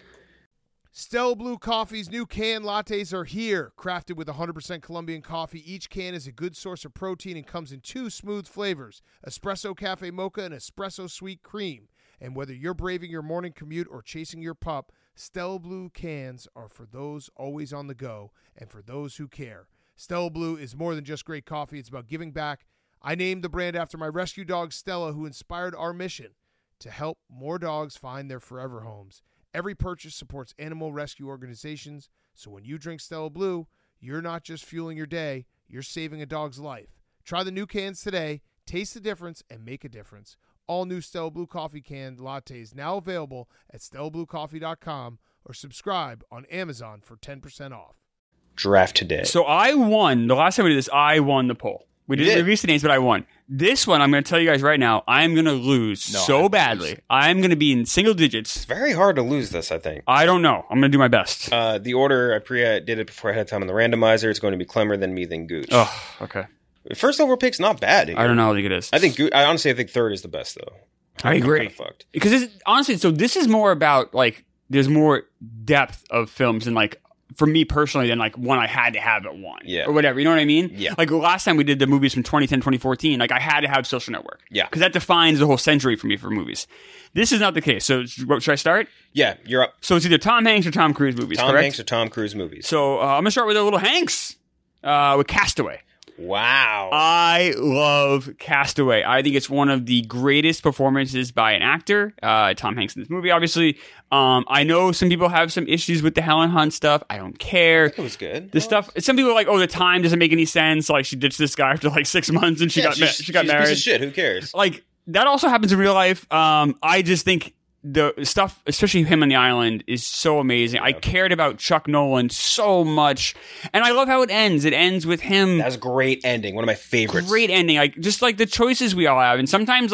Stella Blue Coffee's new canned lattes are here. Crafted with 100% Colombian coffee, each can is a good source of protein and comes in 2 smooth flavors, Espresso Cafe Mocha and Espresso Sweet Cream. And whether you're braving your morning commute or chasing your pup, Stella Blue cans are for those always on the go and for those who care. Stella Blue is more than just great coffee. It's about giving back. I named the brand after my rescue dog, Stella, who inspired our mission to help more dogs find their forever homes. Every purchase supports animal rescue organizations, so when you drink Stella Blue, you're not just fueling your day, you're saving a dog's life. Try the new cans today, taste the difference, and make a difference. All new Stella Blue Coffee canned lattes now available at StellaBlueCoffee.com or subscribe on Amazon for 10% off. Draft today. So I won. The last time we did this, I won the poll. We didn't release the names, but I won. This one, I'm going to tell you guys right now, I'm going to lose badly. I'm going to be in single digits. It's very hard to lose this, I think. I don't know. I'm going to do my best. The order, I did it before I had time on the randomizer. It's going to be Clemmer, then me, then Gooch. Oh, okay. First overall pick's not bad. I don't know. I think it is. I honestly think third is the best, though. I agree. I'm kind of fucked. Because honestly, so this is more about, like, there's more depth of films and, like, for me personally than like one I had to have at 1 or whatever. You know what I mean? Yeah. Like last time we did the movies from 2010, 2014, like I had to have Social Network. Yeah. Because that defines the whole century for me for movies. This is not the case. So should I start? Yeah, you're up. So it's either Tom Hanks or Tom Cruise movies, Tom correct? Hanks or Tom Cruise movies. So I'm going to start with a little Hanks with Castaway. Wow. I love Castaway. I think it's one of the greatest performances by an actor. Tom Hanks in this movie, obviously. I know some people have some issues with the Helen Hunt stuff. I don't care. It was good. The stuff. Some people are like, "Oh, the time doesn't make any sense." Like she ditched this guy after like 6 months, and she got married. She's a piece of shit. Who cares? Like that also happens in real life. I just think the stuff, especially him on the island, is so amazing. I cared about Chuck Nolan so much, and I love how it ends. It ends with him. That's a great ending. One of my favorites. Great ending. Like just like the choices we all have, and sometimes like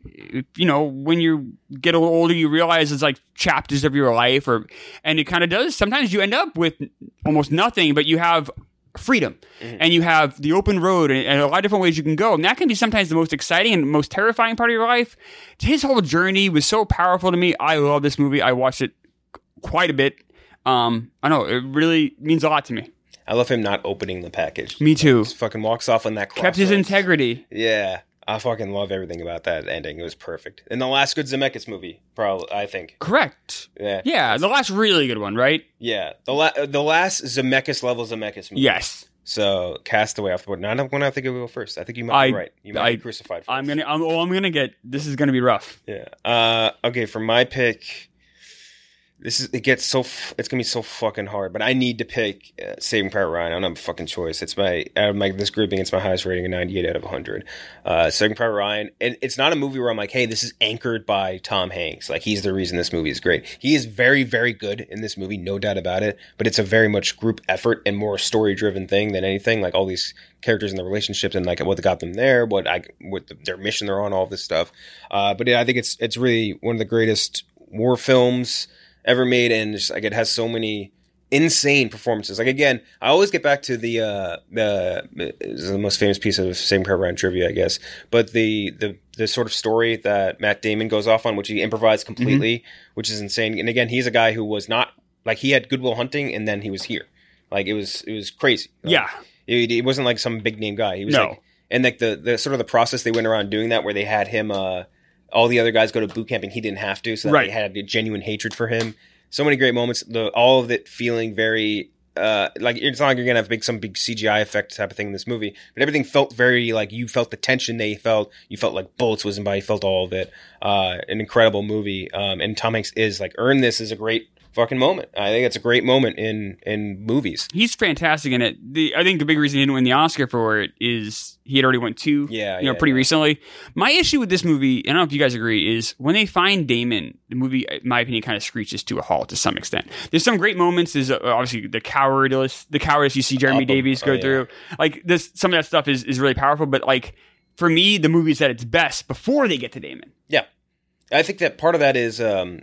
you know, when you get a little older, you realize it's like chapters of your life, and it kind of does. Sometimes you end up with almost nothing, but you have freedom, and you have the open road, and a lot of different ways you can go, and that can be sometimes the most exciting and most terrifying part of your life. His whole journey was so powerful to me. I love this movie. I watched it quite a bit. I know it really means a lot to me. I love him not opening the package. Me too. Just fucking walks off on that cross. Kept his integrity. Yeah. I fucking love everything about that ending. It was perfect. And the last good Zemeckis movie, probably, I think. Correct. Yeah. Yeah, the last really good one, right? Yeah. The last Zemeckis level Zemeckis movie. Yes. So, Castaway off the board. Now, I'm going to have to go first. I think you might be right. You might be crucified first. I'm gonna get, this is gonna be rough. Yeah. Okay, for my pick, it's gonna be so fucking hard, but I need to pick Saving Private Ryan. I don't have a fucking choice. It's this grouping, it's my highest rating, a 98 out of 100. Saving Private Ryan, and it's not a movie where I'm like, hey, this is anchored by Tom Hanks. Like, he's the reason this movie is great. He is very, very good in this movie, no doubt about it, but it's a very much group effort and more story-driven thing than anything. Like, all these characters and the relationships and like what got them there, their mission they're on, all this stuff. But I think it's really one of the greatest war films ever made, and just, like, it has so many insane performances. Like, again, I always get back to the most famous piece of Saving Private Ryan trivia, I guess, but the sort of story that Matt Damon goes off on, which he improvised completely, which is insane. And again, he's a guy who was not like, he had Good Will Hunting, and then he was here. Like, it was crazy. Like, yeah, it wasn't like some big name guy. He was like, and like the sort of the process they went around doing that, where they had him. All the other guys go to boot camp and he didn't have to, so that they had a genuine hatred for him. So many great moments. All of it feeling very like, it's not like you're gonna have some big CGI effect type of thing in this movie, but everything felt very like, you felt the tension you felt like bullets whizzing by. You felt all of it. An incredible movie. And Tom Hanks is like, earned this as a great fucking moment. I think it's a great moment in movies. He's fantastic in it. I think the big reason he didn't win the Oscar for it is he had already won two, pretty recently. My issue with this movie, and I don't know if you guys agree, is when they find Damon, the movie, in my opinion, kind of screeches to a halt to some extent. There's some great moments. There's obviously the cowardice you see Jeremy Davies go through. Like, this, some of that stuff is really powerful, but like, for me, the movie's at its best before they get to Damon. Yeah. I think that part of that is,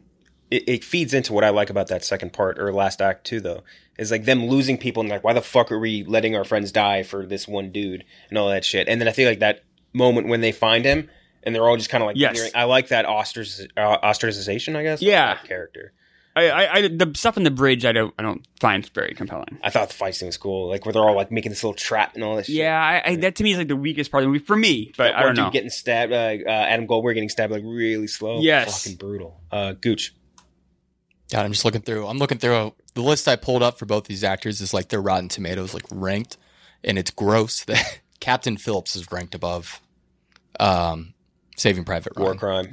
it feeds into what I like about that second part, or last act too, though, is like them losing people and like, why the fuck are we letting our friends die for this one dude and all that shit. And then I feel like that moment when they find him and they're all just kind of like, I like that ostracization, I guess. Yeah. Of that character. I the stuff in the bridge I don't find very compelling. I thought the fight scene was cool, like where they're all like making this little trap and all this shit. Yeah, that to me is like the weakest part of the movie for me. But I don't know. Getting stabbed, Adam Goldberg getting stabbed like really slow. Yes, fucking brutal. Gooch. God, I'm just looking through. The list I pulled up for both these actors is like their Rotten Tomatoes like ranked, and it's gross that Captain Phillips is ranked above Saving Private Ryan. War crime.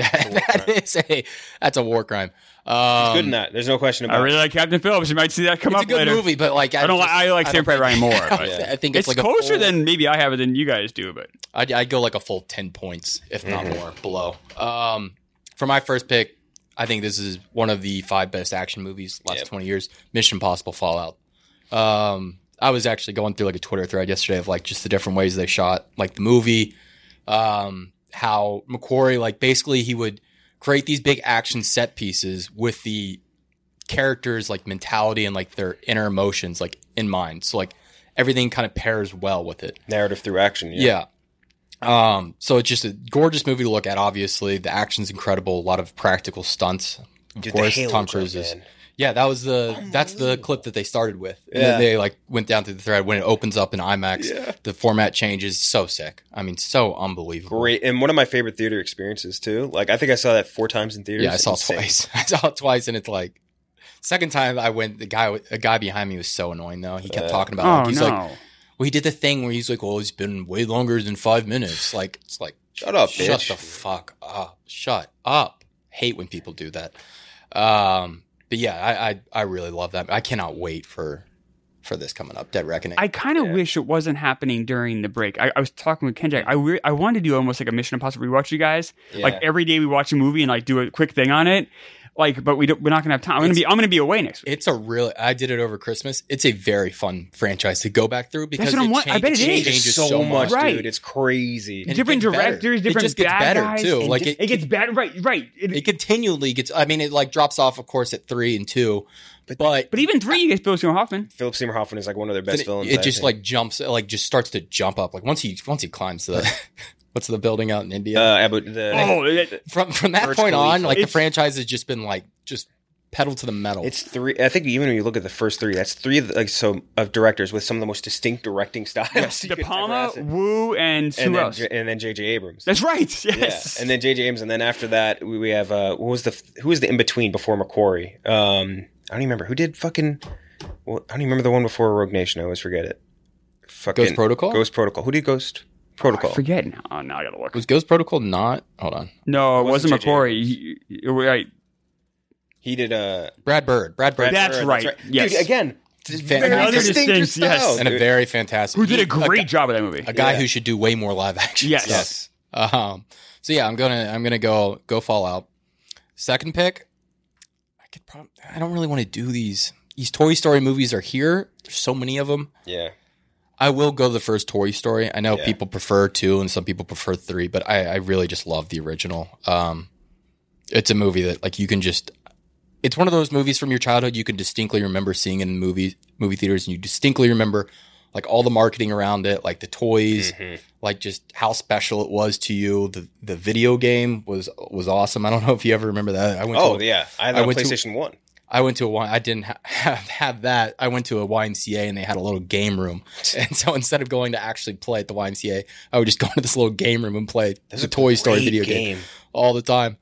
That's a war crime. He's good in that. There's no question about it. I really like Captain Phillips. You might see that come up later. It's a good movie, but like I like Saving Private Ryan more. I think it's like closer than maybe I have it than you guys do. But I'd go like a full 10 points, if not more, below. For my first pick, I think this is one of the 5 best action movies last 20 years. Mission Impossible Fallout. I was actually going through like a Twitter thread yesterday of like just the different ways they shot like the movie. How McQuarrie, like, basically he would create these big action set pieces with the characters like mentality and like their inner emotions like in mind. So like everything kind of pairs well with it. Narrative through action. Yeah. So it's just a gorgeous movie to look at. Obviously, the action's incredible. A lot of practical stunts. Of course, Tom Cruise is. Yeah, that's the clip that they started with. And then they like went down through the thread when it opens up in IMAX. The format changes. So sick. I mean, so unbelievable. Great, and one of my favorite theater experiences too. Like, I think I saw that 4 times in theaters. Yeah, I saw it twice. I saw it twice, and it's like second time I went. A guy behind me was so annoying though. He kept talking about. He's like, well, he did the thing where he's like, well, it's been way longer than 5 minutes. Like, it's like, shut up, bitch. Shut the fuck up. Shut up. Hate when people do that. But yeah, I really love that. I cannot wait for this coming up, Dead Reckoning. I kind of wish it wasn't happening during the break. I was talking with Kenjack. I wanted to do almost like a Mission Impossible rewatch, you guys. Like every day we watch a movie and like do a quick thing on it. Like, but we're not gonna have time. I'm gonna be away next week. I did it over Christmas. It's a very fun franchise to go back through because I bet it changes so much, right? Dude, it's crazy. And different directors, different. It just gets better guys. Too. Like it gets better, right? It continually gets. I mean, it like drops off, of course, at 3 and 2. But even 3, you get Philip Seymour Hoffman. Philip Seymour Hoffman is like one of their best villains. It just like jumps, like just starts to jump up. Like once he climbs the what's the building out in India? From that point on, like the franchise has just been like just pedal to the metal. It's 3. I think even when you look at the first 3, that's 3 of directors with some of the most distinct directing styles. Yes, De Palma, Wu, and who else? And then J.J. Abrams. That's right. Yes. Yeah. And then J.J. Abrams, and then after that we have who was the in between before McQuarrie? I don't even remember who did fucking. Well, I don't even remember the one before Rogue Nation. I always forget it. Ghost Protocol. Ghost Protocol. Who did Ghost Protocol? I forget now. Oh, now I gotta look. Was Ghost Protocol not? Hold on. No, it wasn't McQuarrie. Right. He did Brad Bird. That's right. Yes. Dude, again, very distinct yes. And a very fantastic. Who did a great job of that movie? A guy who should do way more live action. Yes. So yeah, I'm gonna go Fallout. Second pick. I don't really want to do these. These Toy Story movies are here. There's so many of them. Yeah. I will go the first Toy Story. I know people prefer 2 and some people prefer 3, but I really just love the original. It's a movie that like you can just. It's one of those movies from your childhood you can distinctly remember seeing in movie theaters, and you distinctly remember like all the marketing around it, like the toys, like just how special it was to you. The video game was awesome. I don't know if you ever remember that. I had a PlayStation 1. I went to I didn't have that. I went to a YMCA and they had a little game room. And so instead of going to actually play at the YMCA, I would just go into this little game room and play the Toy Story video game all the time.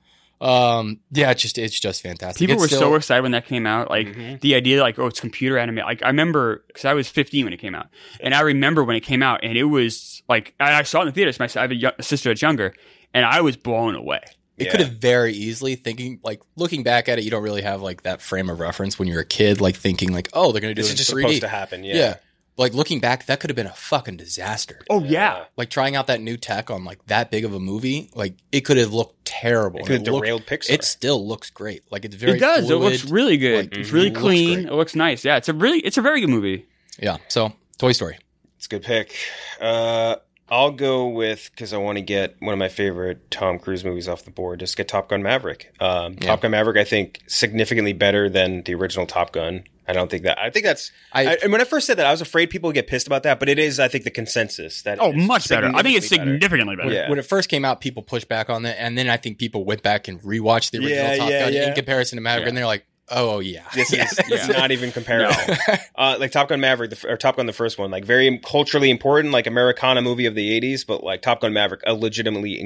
It's just fantastic. People were so excited when that came out. Like the idea, like, oh, it's computer animated. Like I remember because I was 15 when it came out, and I remember when it came out, and it was like I saw it in the theaters. I have a sister that's younger, and I was blown away. It could have very easily looking back at it, you don't really have like that frame of reference when you're a kid, like thinking like, oh, they're going to do it in 3D. This is just supposed to happen. Yeah. Like looking back, that could have been a fucking disaster. Oh yeah. Like trying out that new tech on like that big of a movie, like it could have looked terrible. It could have derailed Pixar. It still looks great. Like it's very. It does. Fluid. It looks really good. Like, it's really clean. It looks nice. Yeah. It's a very good movie. Yeah. So Toy Story. It's a good pick. I'll go with, because I want to get one of my favorite Tom Cruise movies off the board, just get Top Gun Maverick. Top Gun Maverick, I think, significantly better than the original Top Gun. I think that's... And when I first said that, I was afraid people would get pissed about that, but it is, I think, the consensus. Much better. I think it's significantly better. When it first came out, people pushed back on that, and then I think people went back and rewatched the original Top Gun in comparison to Maverick, and they're like, oh yeah, this is not even comparable. No. Like Top Gun Maverick, or Top Gun the first one, like very culturally important, like Americana movie of the 80s, but like Top Gun Maverick, a legitimately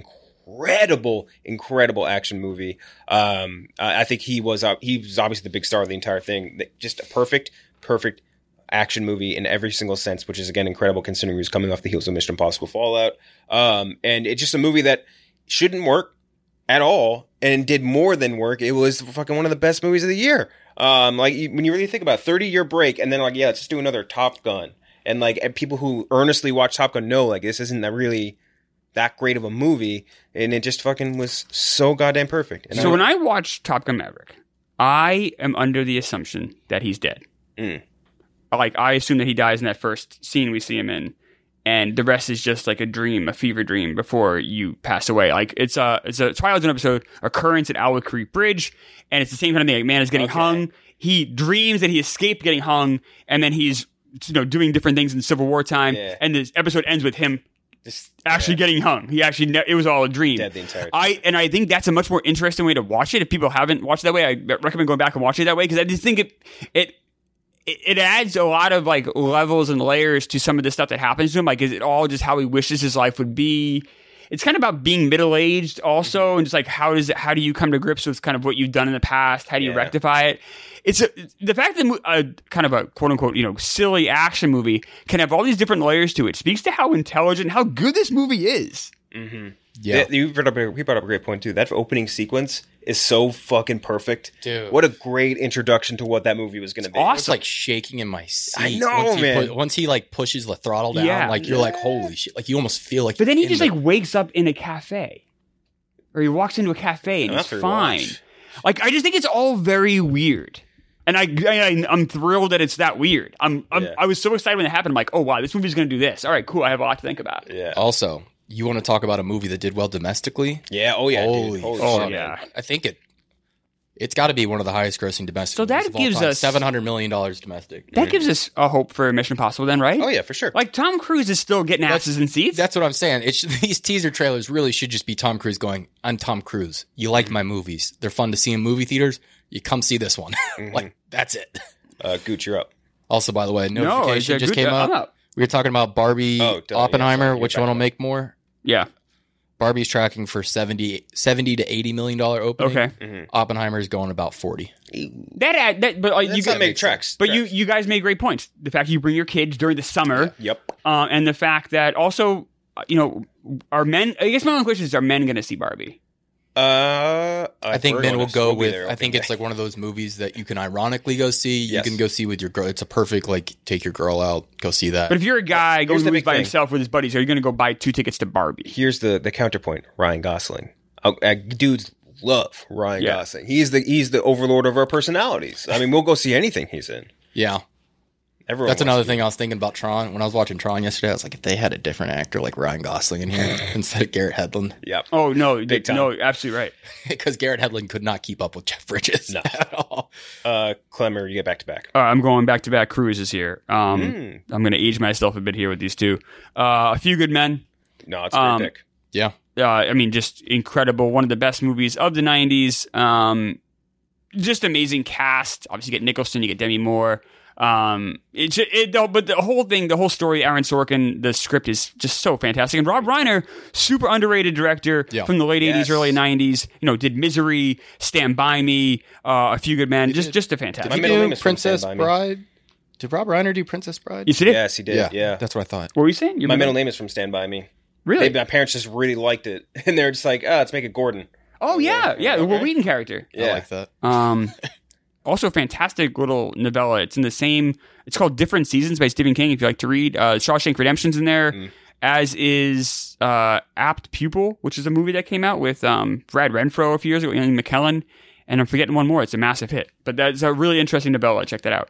incredible action movie. I think he was obviously the big star of the entire thing. Just a perfect action movie in every single sense, which is again incredible considering he was coming off the heels of Mission Impossible Fallout. And it's just a movie that shouldn't work at all and did more than work. It was fucking one of the best movies of the year. When you really think about 30-year break and then like, let's just do another Top Gun. And like people who earnestly watch Top Gun know like this isn't really that great of a movie, and it just fucking was so goddamn perfect. And when I watch Top Gun Maverick, I am under the assumption that he's dead. Like I assume that he dies in that first scene we see him in, and the rest is just like a dream, a fever dream before you pass away. Like it's a Twilight Zone episode, occurrence at Owl Creek Bridge, and it's the same kind of thing. Like man is getting hung. He dreams that he escaped getting hung, and then he's doing different things in Civil War time, and this episode ends with him actually getting hung. He actually it was all a dream. Dead the entire time. I think that's a much more interesting way to watch it. If people haven't watched it that way, I recommend going back and watching it that way because I just think it adds a lot of like levels and layers to some of the stuff that happens to him. Like, is it all just how he wishes his life would be? It's kind of about being middle-aged also, and just like how do you come to grips with kind of what you've done in the past? How do you rectify it? It's the fact that kind of a quote-unquote silly action movie can have all these different layers to it speaks to how intelligent, how good this movie is. Mm-hmm. Yeah, he brought up a great point too. That opening sequence is so fucking perfect. Dude, what a great introduction to what that movie was going to be. Awesome. I was like shaking in my seat. I know, man. Once he like pushes the throttle down, like you're like, holy shit! Like you almost feel like. But then he just like wakes up in a cafe, or he walks into a cafe and he's fine. Like, I just think it's all very weird. And I'm thrilled that it's that weird. I was so excited when it happened. I'm like, oh, wow, this movie's going to do this. All right, cool. I have a lot to think about. Yeah. Also, you want to talk about a movie that did well domestically? Yeah. Oh, yeah. Holy shit, yeah. I think it's got to be one of the highest grossing domestic. So that gives us $700 million domestic. That gives us a hope for Mission Impossible, then, right? Oh yeah, for sure. Like Tom Cruise is still getting asses in seats. That's what I'm saying. These teaser trailers really should just be Tom Cruise going, "I'm Tom Cruise. You like my movies? They're fun to see in movie theaters. You come see this one." Like that's it. Gooch, you're up. Also, by the way, notification just came up. We were talking about Barbie, Oppenheimer. Which one will make more? Yeah. Barbie's tracking for 70 to $80 million opening. Okay. Oppenheimer's going about 40. But you guys make tracks. But you guys made great points. The fact that you bring your kids during the summer. Yep. And the fact that also, are men? I guess my only question is: are men going to see Barbie? I think men will go with. I think it's like one of those movies that you can ironically go see. You can go see with your girl. It's a perfect take your girl out, go see that. But if you're a guy going to movies by himself with his buddies, are you going to go buy 2 tickets to Barbie? Here's the counterpoint: Ryan Gosling. Dudes love Ryan Gosling. He's the overlord of our personalities. I mean, we'll go see anything he's in. Yeah. That's another thing I was thinking about Tron. When I was watching Tron yesterday, I was like, if they had a different actor like Ryan Gosling in here instead of Garrett Hedlund. Yep. Oh, no. No, absolutely right. Because Garrett Hedlund could not keep up with Jeff Bridges at all. Clemmer, you get back-to-back. I'm going back-to-back cruises here. I'm going to age myself a bit here with these two. A Few Good Men. No, it's a great pick. Yeah. I mean, just incredible. One of the best movies of the 90s. Just amazing cast. Obviously, you get Nicholson, you get Demi Moore. But the whole story, Aaron Sorkin, the script is just so fantastic. And Rob Reiner, super underrated director from the late 80s, early 90s, did Misery, Stand By Me, A Few Good Men, just a fantastic. My middle name is Princess Bride. Did Rob Reiner do Princess Bride? You see it? Yes, he did. Yeah. That's what I thought. What were you saying? My middle name is from Stand By Me. Really? My parents just really liked it. And they're just like, let's make it Gordon. Oh, yeah. The Will Wheaton character. Yeah. I like that. Also, a fantastic little novella. It's in the same. It's called Different Seasons by Stephen King. If you like to read, Shawshank Redemption's in there, as is Apt Pupil, which is a movie that came out with Brad Renfro a few years ago, Ian McKellen, and I'm forgetting one more. It's a massive hit, but that's a really interesting novella. Check that out.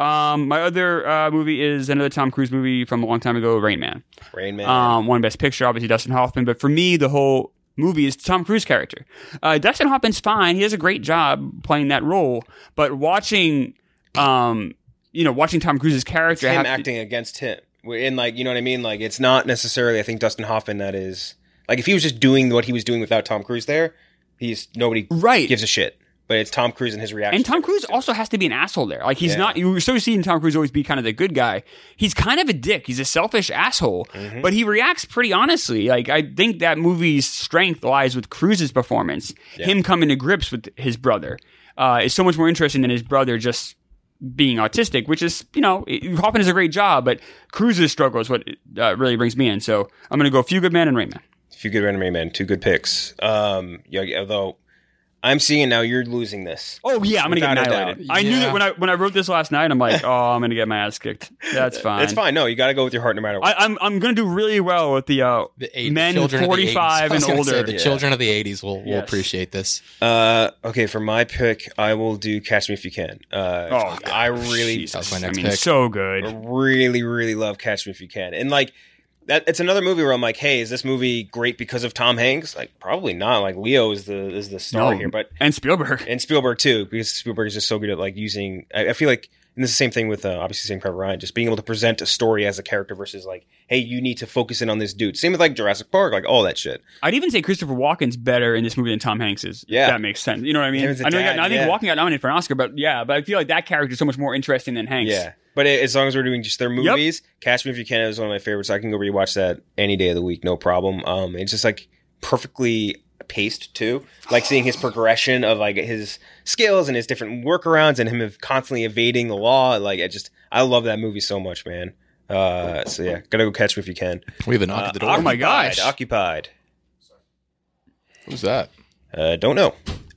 My other movie is another Tom Cruise movie from a long time ago, Rain Man. Rain Man. Won Best Picture, obviously Dustin Hoffman, but for me, the whole movie is Tom Cruise character. Dustin Hoffman's fine. He does a great job playing that role, but watching Tom Cruise's character, him acting against him, and you know what I mean. Like, it's not necessarily, I think, Dustin Hoffman that is like, if he was just doing what he was doing without Tom Cruise there, nobody gives a shit. But it's Tom Cruise and his reaction. And Tom Cruise also has to be an asshole there. Like, he's not. You're so seeing Tom Cruise always be kind of the good guy. He's kind of a dick. He's a selfish asshole. But he reacts pretty honestly. Like, I think that movie's strength lies with Cruise's performance. Yeah. Him coming to grips with his brother is so much more interesting than his brother just being autistic, which is, Hoffman does a great job, but Cruise's struggle is what really brings me in. So I'm going to go Few Good Men and Rain Man. Few Good Men and Rain Man. 2 good picks. Although I'm seeing now you're losing this. Oh, yeah, I'm going to get annihilated. I knew that when I wrote this last night, I'm like, I'm going to get my ass kicked. That's fine. It's fine. No, you got to go with your heart no matter what. I'm going to do really well with the men 45 and older. The children of the 80s will appreciate this. Okay, for my pick, I will do Catch Me If You Can. I really... That was my next pick. So good. I really, really love Catch Me If You Can. And it's another movie where I'm like, hey, is this movie great because of Tom Hanks? Like, probably not. Like, Leo is the star here, but and Spielberg too, because Spielberg is just so good at using. I feel like, and this is the same thing with obviously Saving Private Ryan, just being able to present a story as a character versus hey, you need to focus in on this dude. Same with Jurassic Park, all that shit. I'd even say Christopher Walken's better in this movie than Tom Hanks is. Yeah, that makes sense. You know what I mean? I think Walken got nominated for an Oscar, but I feel like that character is so much more interesting than Hanks. Yeah. But as long as we're doing just their movies, Catch Me If You Can is one of my favorites. I can go rewatch that any day of the week, no problem. It's just perfectly paced too. Seeing his progression of his skills and his different workarounds and him constantly evading the law. I love that movie so much, man. So yeah, gotta go Catch Me If You Can. We have a knock at the door. Oh my gosh, Occupied. Who's that? Don't know.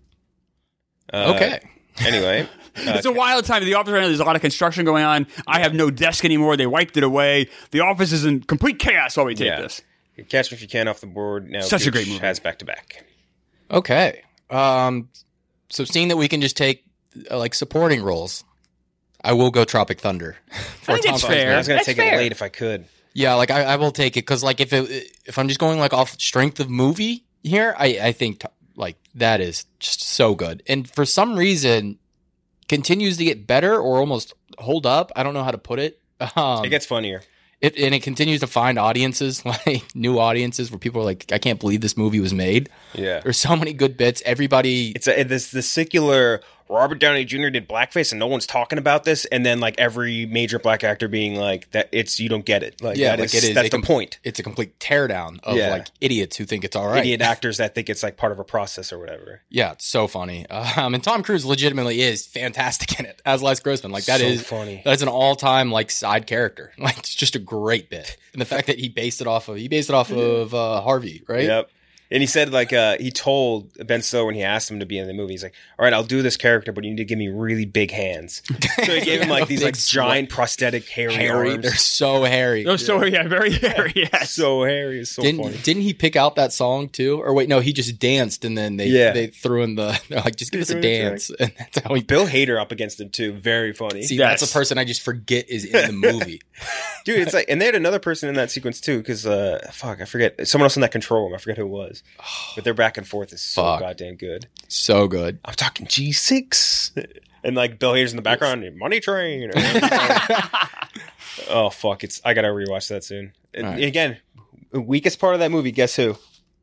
Okay. Anyway. It's a wild time. The office right now, there's a lot of construction going on. I have no desk anymore. They wiped it away. The office is in complete chaos while we take this. Catch Me If You Can off the board. Now, such a great movie. Has back-to-back. Okay. So seeing that we can just take like supporting roles, I will go Tropic Thunder. I think it's fair. I was going to take fair. it late if I could. Yeah, like I will take it because like if I'm just going like off strength of movie here, I think like that is just so good, and for some reason continues to get better or almost hold up. I don't know how to put it. It gets funnier. It continues to find audiences, like new audiences where people are like, I can't believe this movie was made. Yeah. There's so many good bits. Everybody. It's the secular Robert Downey Jr. did blackface and no one's talking about this. And then like every major black actor being like that, you don't get it. Like, Yeah, that like is, it is that's a the point. It's a complete teardown of Yeah. like idiots who think it's all right. Idiot actors that think it's like part of a process or whatever. Yeah, it's so funny. And Tom Cruise legitimately is fantastic in it as Les Grossman. Like that So is funny. That's an all-time like side character. Like it's just a great bit. And the fact that he based it off of Harvey, right? Yep. And he said, like, he told Ben Stiller when he asked him to be in the movie, he's like, all right, I'll do this character, but you need to give me really big hands. So he gave him, like, these, big like, giant prosthetic hairy arms. They're so hairy. Oh, so very hairy. Yes. So hairy. It's so funny. Didn't he pick out that song too? Or wait, no, he just danced and then they threw in they're like, just give us a dance. And that's how he Bill Hader up against him, too. Very funny. See, Yes. that's a person I just forget is in the movie. Dude, it's like, and they had another person in that sequence, too, because, I forget. Someone else in that control room. I forget who it was. But their back and forth is so goddamn good. So good. I'm talking G6. And, like, Bill Hader's in the background. Money Train. Oh, fuck. I got to rewatch that soon. Right. Again, the weakest part of that movie, guess who?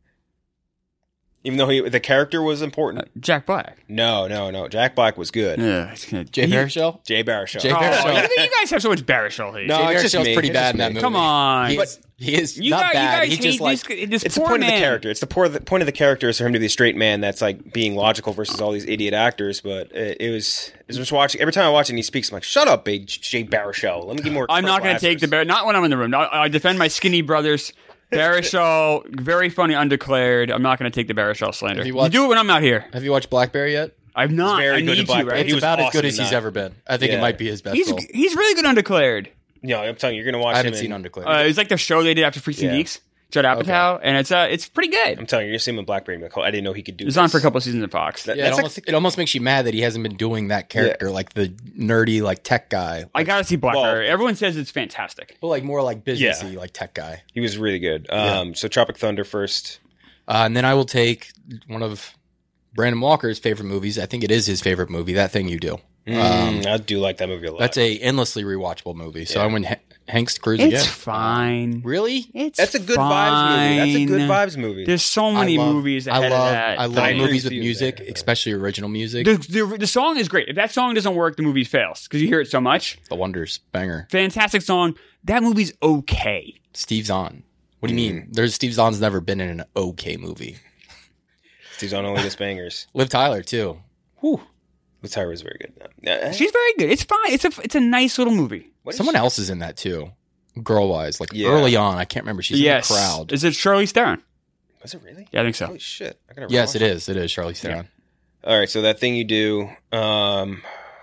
Even though the character was important. Jack Black. No. Jack Black was good. Yeah. Jay Baruchel? Jay Baruchel. Jay Oh, Baruchel. you guys have so much Baruchel hate. No, Jay it's just Baruchel's me. pretty It's bad just in that me. movie. Come on. He is You not guys bad. hate He just like this It's the poor point man. of the character. It's the point of the character is for him to be a straight man that's like being logical versus all these idiot actors. But it was just watching. Every time I watch it and he speaks, I'm like, shut up, big Jay Baruchel. Let me give more. I'm not going to take not when I'm in the room. I defend my skinny brothers. Baruchel, very funny, undeclared. I'm not going to take the Baruchel slander. Have you You watched- do it when I'm not here. Have you watched Blackberry yet? I've not. very I good need at Blackberry. to, right? He It's was about as awesome good as in he's that. ever been. I think Yeah. it might be his best role. He's really good undeclared. No, I'm telling you, you're gonna watch. I haven't him seen in- Undeclared. It's like the show they did after Freaks and Yeah. Geeks, Judd Apatow, and it's pretty good. I'm telling you, you're seeing him in Blackberry. Like, I didn't know he could do. It was this. on for a couple of seasons of Fox. That- Yeah, that's it almost makes you mad that he hasn't been doing that character, like the nerdy, like tech guy, I got to see Blackberry. Well- Everyone says it's fantastic. but like more like businessy, like tech guy. He was really good. So Tropic Thunder first. And then I will take one of Brandon Walker's favorite movies. I think it is his favorite movie. That Thing You Do. I do like that movie a lot. That's a endlessly rewatchable movie. So Yeah. I went Hanks Cruise It's again. fine. Really? That's a good vibes movie. That's a good fine. vibes movie. There's so many movies ahead of that. I love I agree movies with with you music, there. especially original music. The song is great. If that song doesn't work, the movie fails because you hear it so much. The Wonders, banger. Fantastic song. That movie's okay. Steve Zahn. What do you mean? Steve Zahn's never been in an okay movie. He's on only the bangers. Liv Tyler too. Whew. The Tyler was very good. She's very good. It's fine. It's a nice little movie. What is Someone she- else is in that too. Girl wise, like Yeah. early on, I can't remember. She's Yes. in the crowd. Is it Charlize Theron? Was it really? Yeah, I think so. Holy shit! I gotta Yes, rewatch it is. It is Charlize Theron. All right, so That Thing You Do. I'm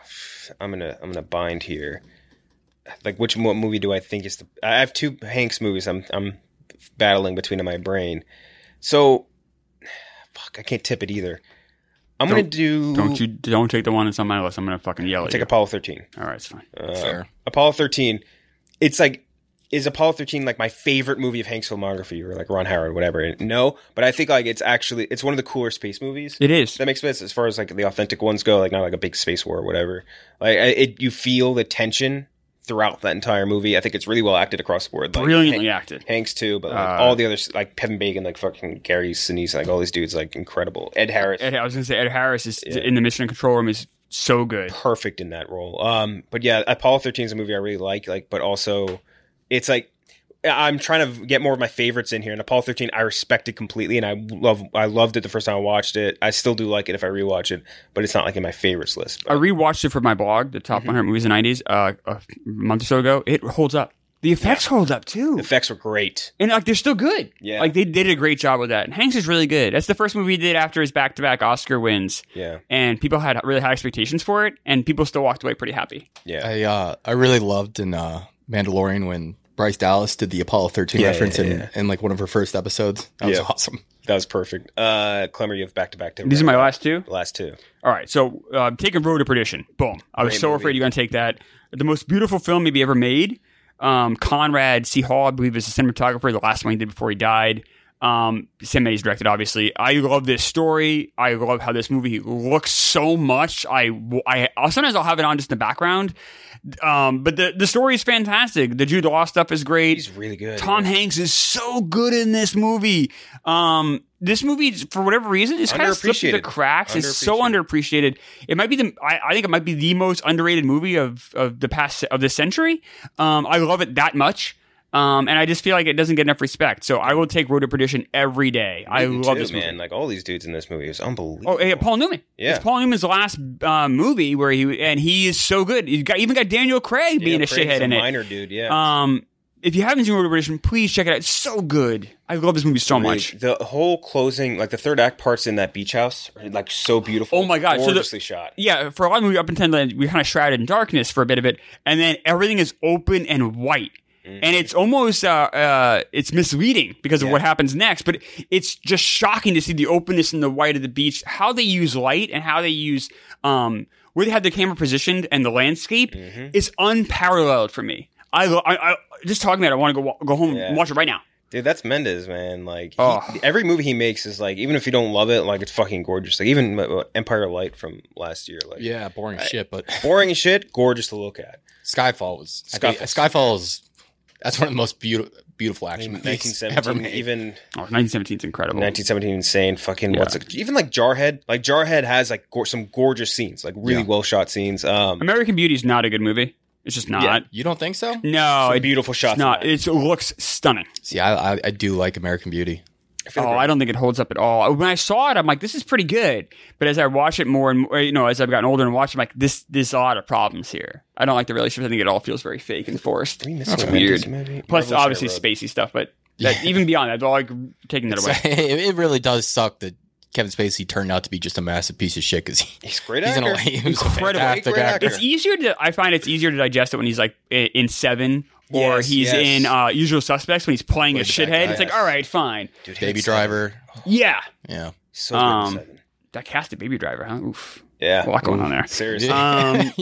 gonna bind here. Like, what movie do I think is the? I have two Hanks movies. I'm battling between in my brain. So, fuck, I can't tip it either. I'm gonna do. Don't take the one that's on my list. I'm gonna fucking yell at take you. Apollo 13. All right, it's fine. Fair. Apollo 13. It's like, is Apollo 13 like my favorite movie of Hank's filmography, or like Ron Howard, whatever? No, but I think like it's one of the cooler space movies. It is. That makes sense as far as like the authentic ones go, like not like a big space war or whatever. Like you feel the tension throughout that entire movie. I think it's really well acted across the board. Like, Brilliantly acted. Hanks too, but like all the others, like Kevin Bacon, like fucking Gary Sinise, like all these dudes, like incredible. Ed Harris, I was gonna say Ed Harris is in the Mission Control Room is so good. perfect in that role. But yeah, Apollo 13 is a movie I really like, but also it's like I'm trying to get more of my favorites in here. And Apollo 13, I respect it completely, and I loved it the first time I watched it. I still do like it if I rewatch it, but it's not like in my favorites list. I rewatched it for my blog, the top 100 movies in the 90s, a month or so ago. It holds up. The effects hold up too. The effects were great. And like they're still good. Yeah. Like they did a great job with that. And Hanks is really good. That's the first movie he did after his back-to-back Oscar wins. Yeah. And people had really high expectations for it, and people still walked away pretty happy. Yeah. I really loved in Mandalorian when Bryce Dallas did the Apollo 13 reference in like one of her first episodes. That was awesome. That was perfect. Clemmer, you have back-to-back. These are my last two? Last two. All right, so taking Road to Perdition. Boom. I was so afraid you're going to take that. The most beautiful film maybe ever made. Conrad C. Hall, I believe, is the cinematographer. The last one he did before he died. Sam Mendes directed, obviously. I love this story. I love how this movie looks so much. Sometimes I'll have it on just in the background. But the story is fantastic. The Jude Law stuff is great. He's really good. Tom Hanks is so good in this movie. This movie, for whatever reason, is kind of slipped through the cracks. It's so underappreciated. It might be I think it might be the most underrated movie of this century. I love it that much. And I just feel like it doesn't get enough respect. So I will take Road to Perdition every day. I love this movie. Man. Like all these dudes in this movie is unbelievable. Oh, yeah, Paul Newman. Yeah. It's Paul Newman's last movie where he is so good. You even got Daniel Craig being a shithead in it. Minor dude, yeah. If you haven't seen Road to Perdition, please check it out. It's so good. I love this movie so much. The whole closing, like the third act parts in that beach house, are like so beautiful. Oh my god, gorgeously shot. Yeah, for a lot of movies up until then, we kind of shrouded in darkness for a bit of it, and then everything is open and white. And it's almost it's misleading because of what happens next, but it's just shocking to see the openness and the white of the beach, how they use light and how they use where they have the camera positioned and the landscape is unparalleled for me. I just talking about it, I want to go home and watch it right now. Dude, that's Mendes, man. Like every movie he makes is like, even if you don't love it, like it's fucking gorgeous. Like even Empire of Light from last year, like boring as shit, but boring as shit, gorgeous to look at. Skyfall is that's one of the most beautiful action movies ever made. Even 1917 is incredible. 1917 insane. Fucking what's it? Even like Jarhead. Like Jarhead has like some gorgeous scenes, like really well shot scenes. American Beauty is not a good movie. It's just not. Yeah. You don't think so? No, beautiful shots. Not. It looks stunning. See, I do like American Beauty. I don't think it holds up at all. When I saw it, I'm like, this is pretty good. But as I watch it more and more, as I've gotten older and watched it, I'm like, there's a lot of problems here. I don't like the relationship. I think it all feels very fake and forced. It's weird. Plus, obviously, spacey stuff. But even beyond that, they're like taking that away. It really does suck that Kevin Spacey turned out to be just a massive piece of shit because he's a great actor. He's incredible. Actor. It's easier I find it's easier to digest it when he's like in Seven. Or he's in Usual Suspects when he's playing a shithead. It's like, all right, fine. Dude, Baby Driver. Yeah. Yeah. So good. That cast a Baby Driver, huh? Oof. Yeah. A lot going on there. Seriously. And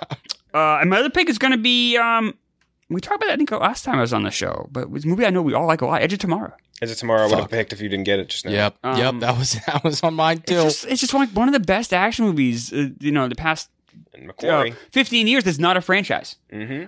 my other pick is going to be, we talked about that, I think, last time I was on the show, but it was a movie I know we all like a lot, Edge of Tomorrow. Edge of Tomorrow, I would have picked if you didn't get it just now. Yep. That was on mine, too. It's just one of the best action movies, the past 15 years. That's not a franchise. And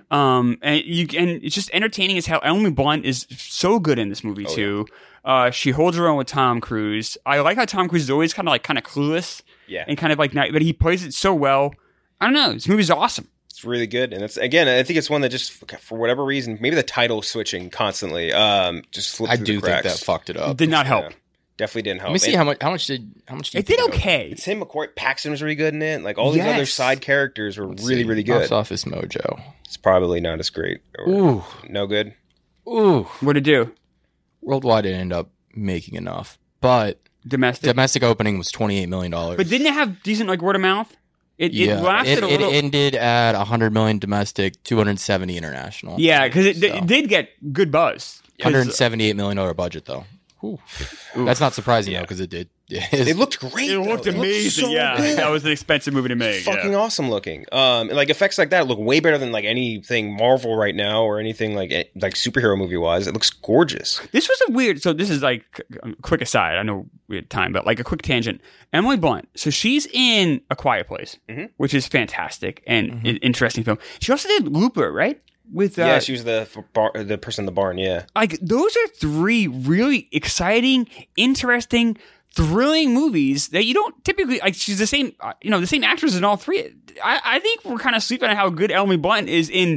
it's just entertaining as hell. Emily Blunt is so good in this movie too. She holds her own with Tom Cruise. I like how Tom Cruise is always kind of clueless, and kind of like, but he plays it so well. I don't know. This movie's awesome. It's really good, and it's again, I think it's one that just for whatever reason, maybe the title switching constantly, just slipped through the cracks. I do think that fucked it up. Did not help. Yeah. Definitely didn't help. Let me see how much did it did okay. It's him, McCoy. Paxton was really good in it. Like all these other side characters were really, really good. Box Office Mojo. It's probably not as great. Ooh, no good. Ooh, what'd it do? Worldwide, it ended up making enough, but domestic opening was $28 million. But didn't it have decent word of mouth? It lasted a little. It ended at $100 million domestic, $270 international. Yeah, because it did get good buzz. $178 million budget though. Ooh. That's not surprising though, because it did. It looked great. It looked amazing. That was an expensive movie to make. Fucking awesome looking. Like effects like that look way better than like anything Marvel right now or anything like superhero movie wise. It looks gorgeous. This was a weird. So this is like a quick aside. I know we had time, but like a quick tangent. Emily Blunt. So she's in A Quiet Place, which is fantastic and an interesting film. She also did Looper, right? With she was the person in the barn. Yeah, like those are three really exciting, interesting, thrilling movies that you don't typically like. She's the same, the same actress in all three. I think we're kind of sleeping on how good Emily Blunt is in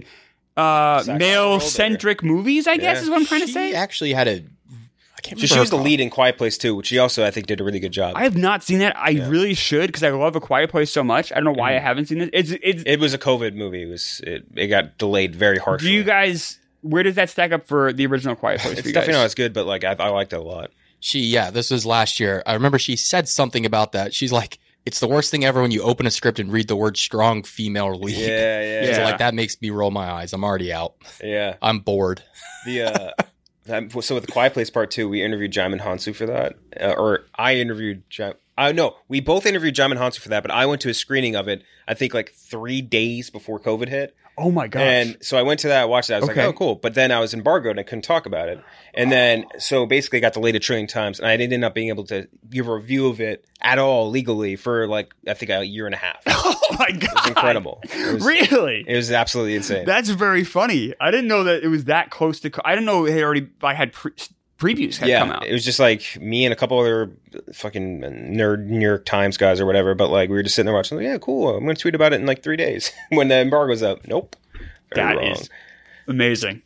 male-centric movies. I guess is what I'm trying to say. She actually had a. She was the lead in Quiet Place too, which she also I think did a really good job. I have not seen that. I really should because I love A Quiet Place so much. I don't know why I haven't seen it. It was a COVID movie. It got delayed very harshly. Do you guys? Where does that stack up for the original Quiet Place? It's definitely not as good, but like I liked it a lot. This was last year. I remember she said something about that. She's like, it's the worst thing ever when you open a script and read the word strong female lead. Yeah. She's like, that makes me roll my eyes. I'm already out. Yeah. I'm bored. So with the Quiet Place Part 2, we interviewed Djimon Hounsou for that, or I interviewed. No, we both interviewed Djimon Hounsou for that, but I went to a screening of it. I think like 3 days before COVID hit. Oh my gosh! And so I went to that, watched that. I was like, oh, cool. But then I was embargoed and I couldn't talk about it. And then, so basically I got delayed 1 trillion times and I ended up being able to give a review of it at all legally for like, I think a year and a half. Oh my God. It was incredible. Really? It was absolutely insane. That's very funny. I didn't know that it was that close to, I didn't know it had already, previews had come out. It was just like me and a couple other fucking nerd New York Times guys or whatever. But like we were just sitting there watching. Like, yeah, cool. I'm going to tweet about it in like 3 days when the embargo's up. Nope. That is amazing.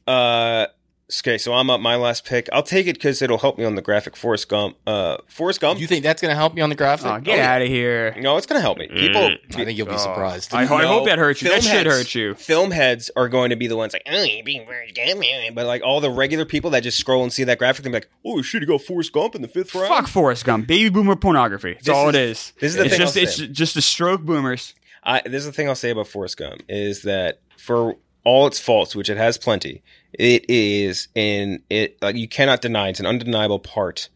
Okay, so I'm up my last pick. I'll take it because it'll help me on the graphic. Forrest Gump. Forrest Gump. You think that's going to help you on the graphic? Oh, get out of here. No, it's going to help me. People, I think you'll be surprised. I hope that hurts you. That should hurt you. Film heads are going to be the ones like, oh, you're being Forrest Gump. But like all the regular people that just scroll and see that graphic, they're like, oh, shit, you got Forrest Gump in the 5th round? Fuck Forrest Gump. Baby boomer pornography. That's all it is. This is the thing. It's just the stroke boomers. This is the thing I'll say about Forrest Gump is that for all its faults, which it has plenty, it is like you cannot deny it's an undeniable part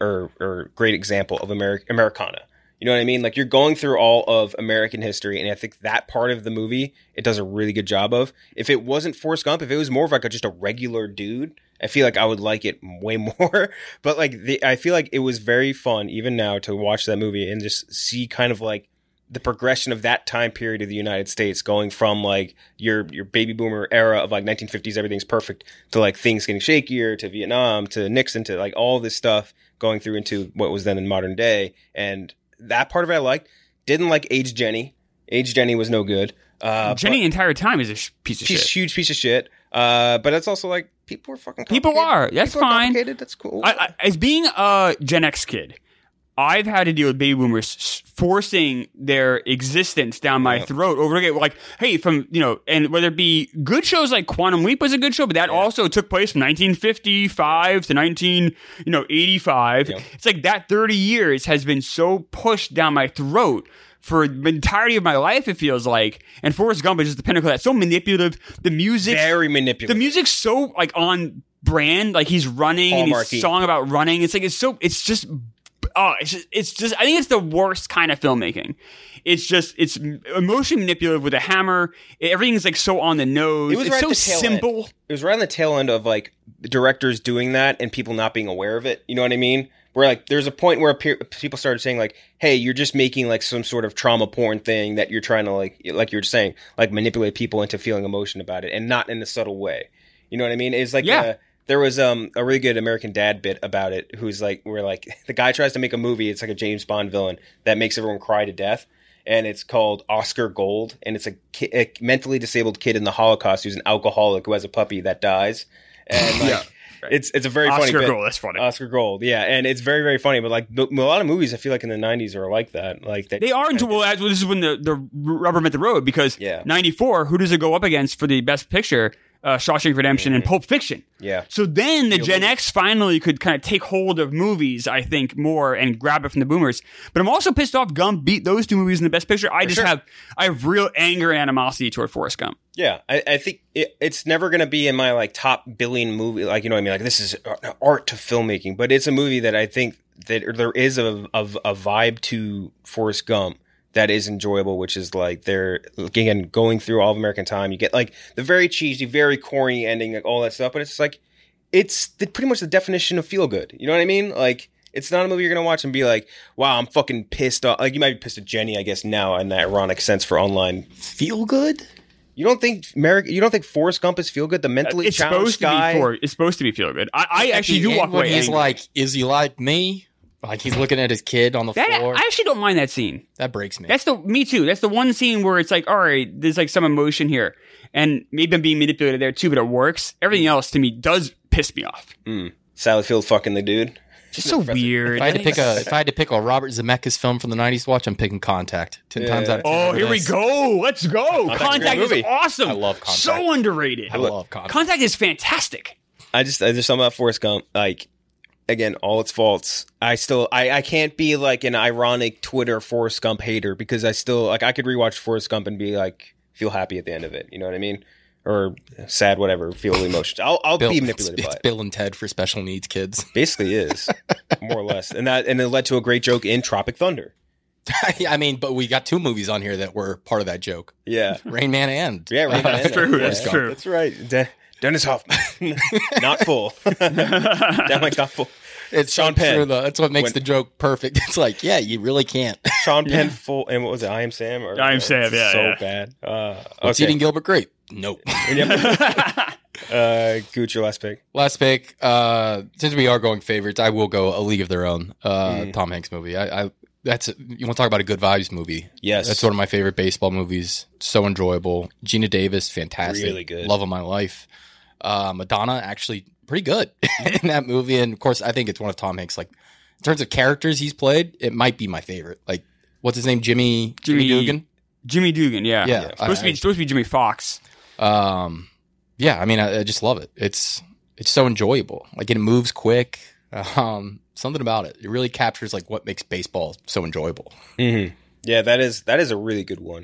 or great example of Americana. You know what I mean? Like you're going through all of American history, and I think that part of the movie it does a really good job of. If it wasn't Forrest Gump, if it was more of like just a regular dude, I feel like I would like it way more. But like I feel like it was very fun even now to watch that movie and just see kind of like the progression of that time period of the United States going from like your baby boomer era of like 1950s, everything's perfect to like things getting shakier to Vietnam to Nixon to like all this stuff going through into what was then in modern day. And that part of it I liked. Didn't like Age Jenny. Age Jenny was no good. Jenny the entire time is a piece of shit. She's a huge piece of shit. But it's also like people are fucking complicated. People are. That's people fine. Are that's cool. As being a Gen X kid, I've had to deal with baby boomers forcing their existence down my throat over again. Like, hey, and whether it be good shows like Quantum Leap was a good show, but that also took place from 1955 to 1985. Yeah. It's like that 30 years has been so pushed down my throat for the entirety of my life, it feels like. And Forrest Gump is just the pinnacle of that. So manipulative. The music. Very manipulative. The music's so like on brand. Like he's running and he's a song about running. It's like, it's just I think it's the worst kind of filmmaking. It's emotionally manipulative with a hammer. Everything's like so on the nose. It's so simple. It was right on the tail end of like directors doing that and people not being aware of it. You know what I mean? Where like there's a point where people started saying like, hey, you're just making like some sort of trauma porn thing that you're trying to like you're saying, like manipulate people into feeling emotion about it and not in a subtle way. You know what I mean? It's like, there was a really good American Dad bit about it who's like, where like the guy tries to make a movie. It's like a James Bond villain that makes everyone cry to death. And it's called Oscar Gold. And it's a mentally disabled kid in the Holocaust who's an alcoholic who has a puppy that dies. And like, it's a very funny bit. Oscar Gold, that's funny. Oscar Gold, yeah. And it's very, very funny. But like a lot of movies I feel like in the 90s are like that. Like they are until this is when the rubber met the road because 94, who does it go up against for the best picture? Shawshank Redemption and Pulp Fiction. Yeah. So then the Gen X finally could kind of take hold of movies, I think, more and grab it from the boomers. But I'm also pissed off Gump beat those two movies in the best picture. I have real anger and animosity toward Forrest Gump. Yeah. I think it's never going to be in my like top billion movie. Like, you know what I mean? Like this is art to filmmaking, but it's a movie that I think that there is a vibe to Forrest Gump that is enjoyable, which is like they're again going through all of American time. You get like the very cheesy, very corny ending, like all that stuff, but it's like pretty much the definition of feel good. You know what I mean? Like it's not a movie you're gonna watch and be like, "Wow, I'm fucking pissed off." Like you might be pissed at Jenny, I guess now in that ironic sense for online feel good. You don't think Forrest Gump is feel good? The mentally challenged guy. It's supposed to be feel good. I actually do walk away. He's angry. Like, is he like me? Like he's looking at his kid on the floor. I actually don't mind that scene. That breaks me. Me too. That's the one scene where it's like, all right, there's like some emotion here, and maybe I'm being manipulated there too, but it works. Everything else to me does piss me off. Sally Field fucking the dude. Just so weird. If I had to pick a Robert Zemeckis film from the 90s to watch, I'm picking Contact. 10 times out of 10. Oh, here we go. Let's go. Contact is awesome. I love Contact. So underrated. I love Contact. Contact is fantastic. There's something about Forrest Gump, like, again, all its faults. I can't be like an ironic Twitter Forrest Gump hater because I still like I could rewatch Forrest Gump and be like feel happy at the end of it. You know what I mean? or sad, whatever, feel emotions. I'll be manipulated by it's it. Bill and Ted for special needs kids. Basically is, more or less. And it led to a great joke in Tropic Thunder. I mean, but we got 2 movies on here that were part of that joke. Yeah. Rain Man and. Yeah, Rain Man. That's true. That's true. That's right. Dennis Hoffman. Not full. That mike's not full. It's Sean Penn. True, though. That's what makes the joke perfect. It's like, yeah, you really can't. Sean Penn full. And what was it? I Am Sam? I Am Sam, yeah. So bad. What's eating Gilbert Grape? Nope. Gooch, your last pick. Last pick. Since we are going favorites, I will go A League of Their Own. Tom Hanks movie. You want to talk about a good vibes movie? Yes, that's one of my favorite baseball movies. So enjoyable. Gina Davis, fantastic. Really good. Love of my life. Madonna, actually pretty good in that movie. And of course, I think it's one of Tom Hanks. Like in terms of characters he's played, it might be my favorite. Like what's his name? Jimmy Dugan. Jimmy Dugan. Yeah. Yeah. Supposed to be Jimmy Fox. Yeah. I mean, I just love it. It's so enjoyable. Like it moves quick. Something about it. It really captures like what makes baseball so enjoyable. Mm-hmm. Yeah, that is a really good one.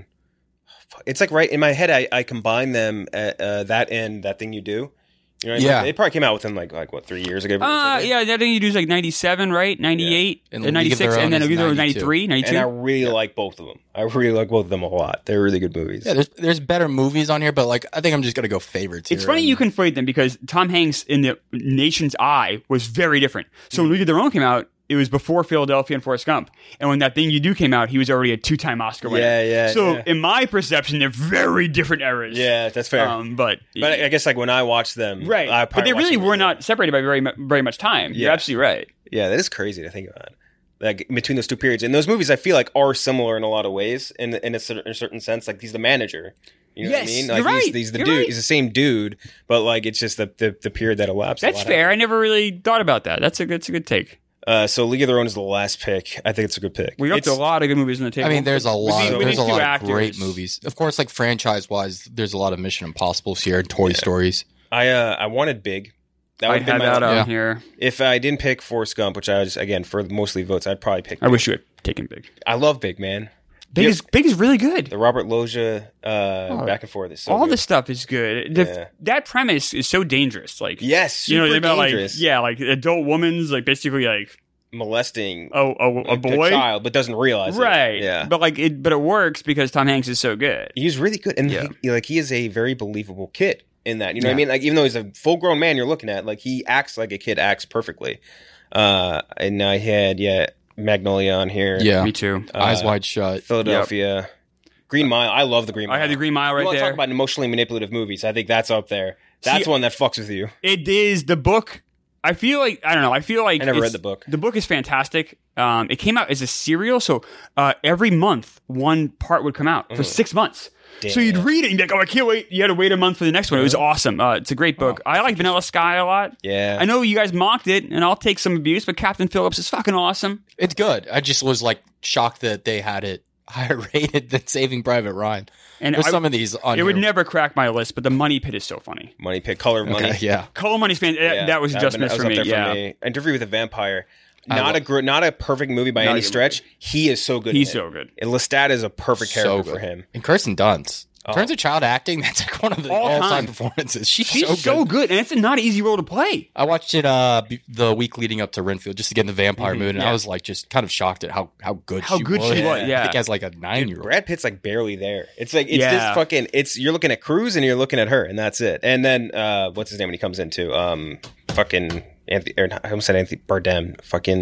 It's like right in my head. I combine them at that and That Thing You Do. You know what I mean? They probably came out within like what 3 years ago. Yeah, That Thing You Do is like 97, right? 98, and 96, and then A League of Their Own 93, 92. And I really like both of them. I really like both of them a lot. They're really good movies. Yeah, there's better movies on here, but like I think I'm just gonna go favorites. It's funny you conflate them because Tom Hanks in The Nation's Eye was very different. So when League of Their Own came out, it was before Philadelphia and Forrest Gump. And when That Thing You Do came out, he was already a 2-time Oscar winner. Yeah. So in my perception, they're very different eras. Yeah, that's fair. But I guess like when I watched them, right. But they really were not separated by very much time. Yeah. You're absolutely right. Yeah, that is crazy to think about. Like between those two periods, and those movies, I feel like are similar in a lot of ways. In a certain sense, like he's the manager. You know what I mean? Like you're right. He's the you're dude. Right. He's the same dude, but like it's just the period that elapsed. That's fair. I never really thought about that. That's a good take. So League of Their Own is the last pick. I think it's a good pick. We got a lot of good movies on the table. I mean, there's a lot of actors. Great movies. Of course, like franchise-wise, there's a lot of Mission Impossibles here and Toy Stories. I wanted Big. That would have that on here. If I didn't pick Forrest Gump, which I was, again, for mostly votes, I'd probably pick Big. I wish you had taken Big. I love Big, man. Big is really good. The Robert Loggia back and forth is so all good. this stuff is good. That premise is so dangerous. Like super dangerous. Like adult woman's like basically like molesting a boy, a child, but doesn't realize right. it. Yeah, but it works because Tom Hanks is so good. He's really good, and he is a very believable kid in that. You know what I mean? Like even though he's a full grown man, you're looking at like he acts like a kid acts perfectly. And I had Magnolia on here. Yeah, me too. Eyes Wide Shut. Philadelphia. Yep. Green Mile. I love the Green Mile. I had the Green Mile right there. You want to talk about emotionally manipulative movies? I think that's up there. That's one that fucks with you. It is. The book, I feel like I never read the book. The book is fantastic. It came out as a serial, so every month one part would come out for 6 months. Damn. So you'd read it and you'd be like, oh, I can't wait. You had to wait a month for the next one. It was awesome. It's a great book. I like Vanilla Sky a lot. Yeah. I know you guys mocked it, and I'll take some abuse, but Captain Phillips is fucking awesome. It's good. I just was like shocked that they had it higher rated than Saving Private Ryan. And there's some of these on here. Would never crack my list, but The Money Pit is so funny. Money Pit, Color of Money. Yeah. Color of Money's fantastic. That was just missed for me. Yeah. Interview with a Vampire. Not a perfect movie by any stretch. He is so good. He's so good. And Lestat is a perfect character for him. And Kirsten Dunst. In terms of child acting, that's like one of the all-time performances. She's so good, and it's not an easy role to play. I watched it the week leading up to Renfield just to get in the vampire mood, and I was like just kind of shocked at how good she was. Yeah. I think as like a 9-year-old. Brad Pitt's like barely there. It's like just fucking. You're looking at Cruz and you're looking at her, and that's it. And then what's his name when he comes into fucking Anthony? I almost said Anthony Bardem. Fucking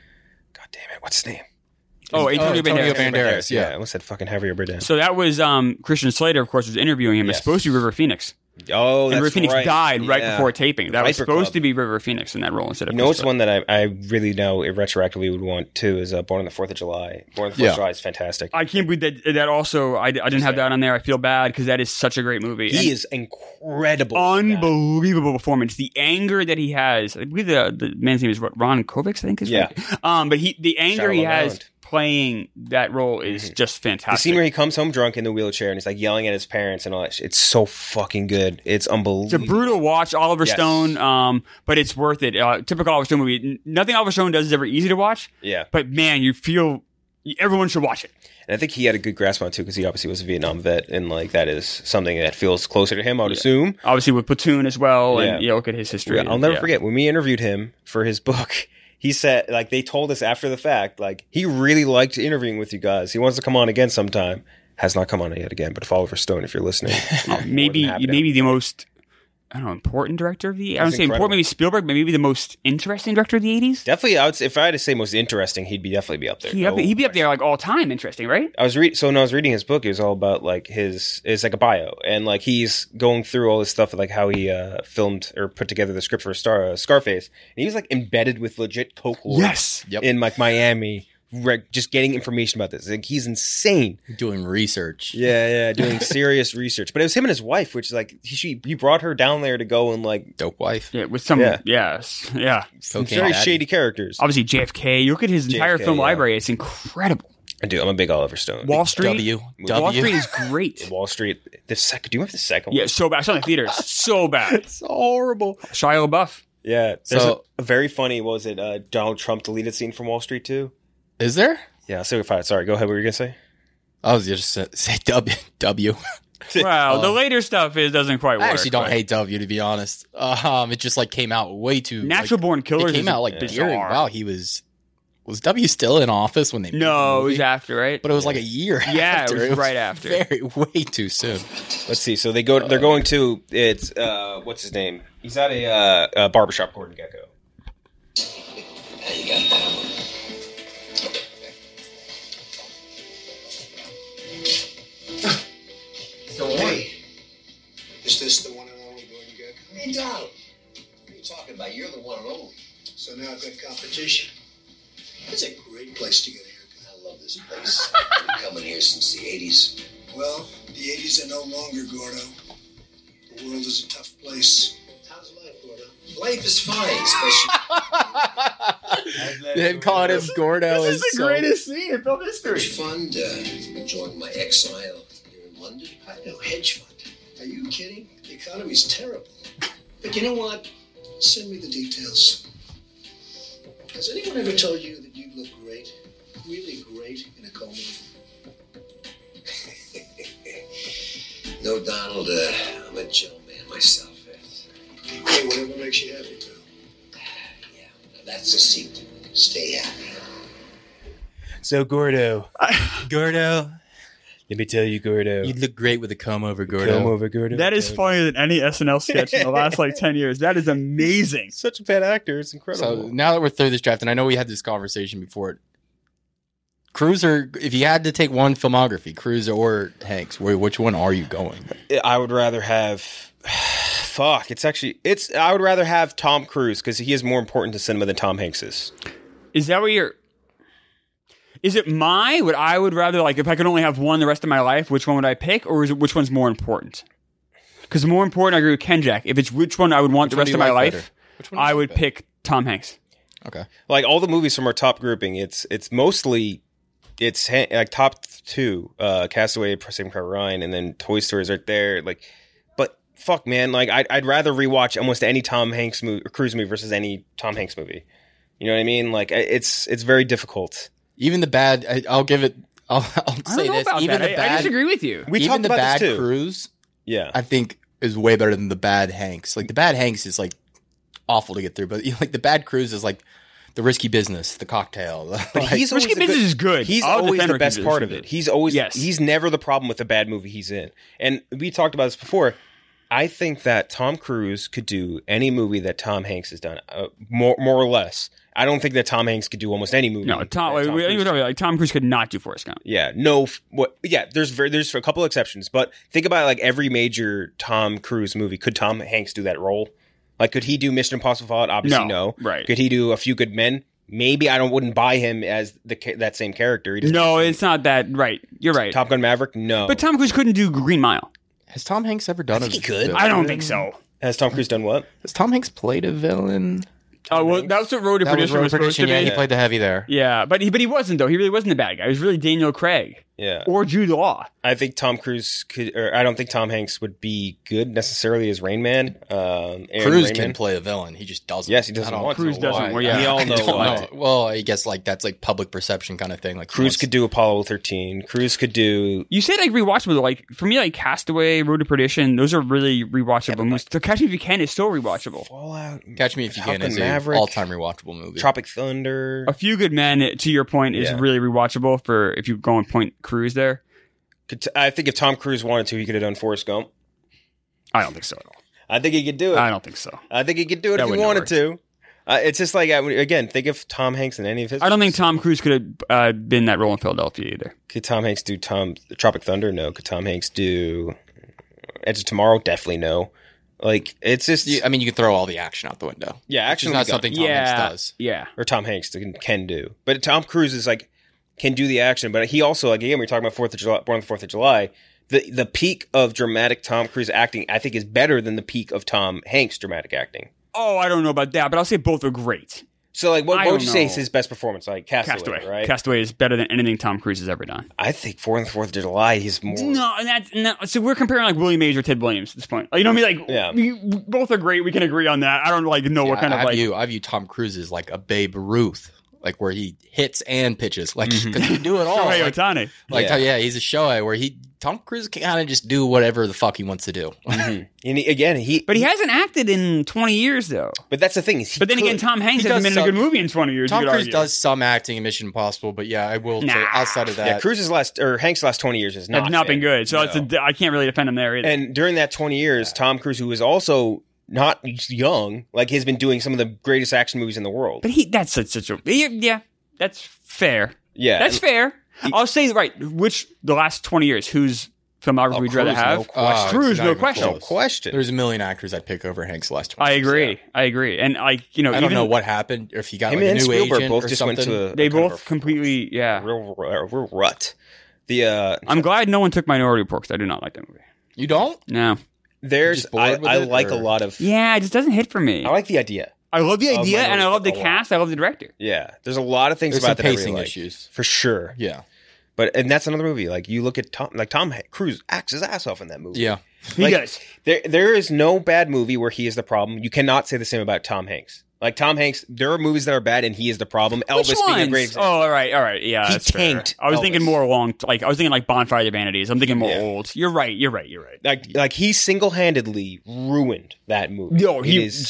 God damn it, what's his name? Antonio Banderas. Yeah, I almost said fucking Javier Bardem. So that was Christian Slater, of course, was interviewing him. It was supposed to be River Phoenix. Oh, that's and River Phoenix right. died right before taping. That was supposed Club. to be River Phoenix in that role instead of. You know, it's one that I really know retroactively would want too is Born on the 4th of July. Born on the 4th of July is fantastic. I can't believe that also. I didn't have that on there. I feel bad because that is such a great movie. He is incredible. Unbelievable performance. The anger that he has. I believe the man's name is Ron Kovacs, I think is right. But the anger he has playing that role is just fantastic. The scene where he comes home drunk in the wheelchair and he's like yelling at his parents and all that shit. It's so fucking good. It's unbelievable. It's a brutal watch, Oliver Stone, but it's worth it. Typical Oliver Stone movie. Nothing Oliver Stone does is ever easy to watch. Yeah. But man, you feel everyone should watch it. And I think he had a good grasp on it too, because he obviously was a Vietnam vet, and like that is something that feels closer to him, I would assume. Obviously with Platoon as well, and look at his history. I'll never forget when we interviewed him for his book. He said, like, they told us after the fact, like, he really liked interviewing with you guys. He wants to come on again sometime. Has not come on yet again, but if Oliver Stone, if you're listening, maybe the most, I don't know, important director of the. I don't say important, maybe Spielberg, but maybe the most interesting director of the 80s. Definitely, I would say, if I had to say most interesting, he'd definitely be up there. He'd be up there like all time interesting, right? I was when I was reading his book, it was all about like it's like a bio, and like he's going through all this stuff, like how he filmed or put together the script for Scarface, and he was like embedded with legit coke lords in like Miami. Just getting information about this. Like, he's insane. Doing research. Yeah, doing serious research. But it was him and his wife, which like he brought her down there to go and like dope wife. Yeah, with some some very shady characters. Obviously JFK. You look at his entire film library; it's incredible. I do. I'm a big Oliver Stone. Wall Street. Wall Street is great. Wall Street. The second. Do you remember the second one? Yeah, so bad. I saw it in the theaters. So bad. So horrible. Shia LaBeouf. Yeah. There's a very funny. What was it? Donald Trump deleted scene from Wall Street too. Is there? Yeah, so sorry, go ahead. What were you going to say? I was just say W. Well, the later stuff doesn't quite work. I actually don't hate W, to be honest. It just like came out way too... Natural Born Killers it came out like bizarre. Wow, he was... Was W still in office when they made No, the it was after, right? But it was like a year after. It was right after. Way too soon. Let's see. So they're going to... It's... what's his name? He's at a barbershop, Gordon Gekko. How you got that? So hey, is this the one and only Gordon Gekko? Hey, Donald, what are you talking about? You're the one and only. So now I've got competition. It's a great place to get a haircut. I love this place. I've been coming here since the 80s. Well, the 80s are no longer, Gordo. The world is a tough place. How's life, Gordo? Life is fine, especially... They've called him Gordo. This is the greatest scene in film history. It's fun to join my exile here in London. I know, hedge fund. Are you kidding? The economy's terrible. But you know what? Send me the details. Has anyone ever told you that you look great? Really great in a comb over? No, Donald, I'm a gentleman myself. Hey, whatever makes you happy, pal. Yeah, that's the secret. Stay happy. So, Gordo. Let me tell you, Gordo. You look great with a comb over, Gordo. Comb over, Gordo. That is funnier than any SNL sketch in the last 10 years. That is amazing. Such a bad actor. It's incredible. So now that we're through this draft, and I know we had this conversation before, Cruise or if you had to take one filmography, Cruise or Hanks, which one are you going? I would rather have... Fuck. I would rather have Tom Cruise because he is more important to cinema than Tom Hanks is. Is that what you're... Is it what I would rather, like, if I could only have one the rest of my life, which one would I pick? Or is it which one's more important? Because more important, I agree with Ken Jack. If it's which one I would want the rest of my life, I would pick Tom Hanks. Okay. Like, all the movies from our top grouping, it's mostly... It's like top two, Castaway, Saving Private Ryan, and then Toy Story is right there. Like, but fuck, man, like I'd rather rewatch almost any Tom Hanks movie or Cruise movie versus any Tom Hanks movie. You know what I mean? Like, it's very difficult. Even the bad, I'll give it. I'll say this. Even the bad, I disagree with you. We talked about bad this too. Cruise, yeah, I think is way better than the bad Hanks. Like the bad Hanks is like awful to get through, but like the bad Cruise is like. The Risky Business, The Cocktail. But Risky Business is good. He's always the best part of it. He's never the problem with the bad movie he's in. And we talked about this before. I think that Tom Cruise could do any movie that Tom Hanks has done, more or less. I don't think that Tom Hanks could do almost any movie. No, Tom Cruise could not do Forrest Gump. Yeah, no. There's a couple exceptions, but think about like every major Tom Cruise movie. Could Tom Hanks do that role? Like, could he do Mission Impossible Fallout? Obviously, no. Right. Could he do A Few Good Men? Maybe. I wouldn't buy him as that same character. No, it's not that. Right. You're right. Top Gun Maverick? No. But Tom Cruise couldn't do Green Mile. Has Tom Hanks ever done he could. I don't think so. Has Tom Cruise done what? Has Tom Hanks played a villain? Oh, well, that was what Road to Perdition was supposed to be. Yeah, he played the heavy there. Yeah, but he wasn't, though. He really wasn't the bad guy. He was really Daniel Craig. Yeah. Or Jude Law. I think Tom Cruise could, or I don't think Tom Hanks would be good necessarily as Rain Man. Cruise can play a villain. He just doesn't. Yes, he doesn't want Cruise to. doesn't. Well, yeah. We all know why. Well, I guess like that's like public perception kind of thing. Like Cruise could do Apollo 13. Cruise could do. You say like rewatchable. Like for me, like Castaway, Road to Perdition. Those are really rewatchable movies. So Catch Me If You Can is still rewatchable. Fallout. Catch Me If You Can is Maverick, an all-time rewatchable movie. Tropic Thunder. A Few Good Men, to your point, is really rewatchable for if you go and point Cruise there. I think if Tom Cruise wanted to, he could have done Forrest Gump. I don't think so at all. I think he could do it. I don't think so. I think he could do it if he wanted to. It's just like, again, think of Tom Hanks in any of his. I don't think Tom Cruise could have been that role in Philadelphia either. Could Tom Hanks do Tropic Thunder? No. Could Tom Hanks do Edge of Tomorrow? Definitely no. Like, it's just. I mean, you can throw all the action out the window. Yeah, action is not something Tom Hanks does. Yeah. Or Tom Hanks can do. But Tom Cruise is like, can do the action. But he also, like, again, we're talking about Born on the 4th of July. The peak of dramatic Tom Cruise acting, I think, is better than the peak of Tom Hanks dramatic acting. Oh, I don't know about that, but I'll say both are great. So, like, what would you say is his best performance? Like, Castaway, right? Castaway is better than anything Tom Cruise has ever done. I think on the 4th of July, he's more. No. So we're comparing like Willie Mays or Ted Williams at this point. You know what I mean? Like, we both are great. We can agree on that. I don't like know what kind of like. I view Tom Cruise as like a Babe Ruth. Like where he hits and pitches, like because he can do it all. Shohei Ohtani, he's a Shohei where Tom Cruise can kind of just do whatever the fuck he wants to do. And he hasn't acted in 20 years though. But that's the thing. But then again, Tom Hanks hasn't been in a good movie in 20 years. Tom Cruise does some acting in Mission Impossible, but yeah, I will say outside of that, Cruise's Hanks' last 20 years has not been good. So I can't really defend him there either. And during that 20 years, Tom Cruise, who was also not young, like has been doing some of the greatest action movies in the world. But that's such a that's fair. Yeah. That's fair. I'll say, which the last 20 years, whose filmography would you rather have? Cruise, no question. No question. There's a million actors I'd pick over Hanks the last 20 years. I agree. And I don't know what happened, or if he got like a new Spielberg agent both or just something. Went to they both completely, real rut. I'm glad no one took Minority Report because I do not like that movie. You don't? No. I like a lot of. Yeah, it just doesn't hit for me. I like the idea. I love the idea, and I love the cast. I love the director. Yeah, there's a lot of things There's about some that pacing I really issues for sure. Yeah, and that's another movie. Like you look at Tom Cruise acts his ass off in that movie. Yeah, he does. There is no bad movie where he is the problem. You cannot say the same about Tom Hanks. Like Tom Hanks, there are movies that are bad and he is the problem. Elvis being a great example. Oh, all right, yeah. He tanked. I was Elvis. thinking more along, I was thinking like Bonfire of the Vanities. I'm thinking more old. You're right. Like he single-handedly ruined that movie. Yo,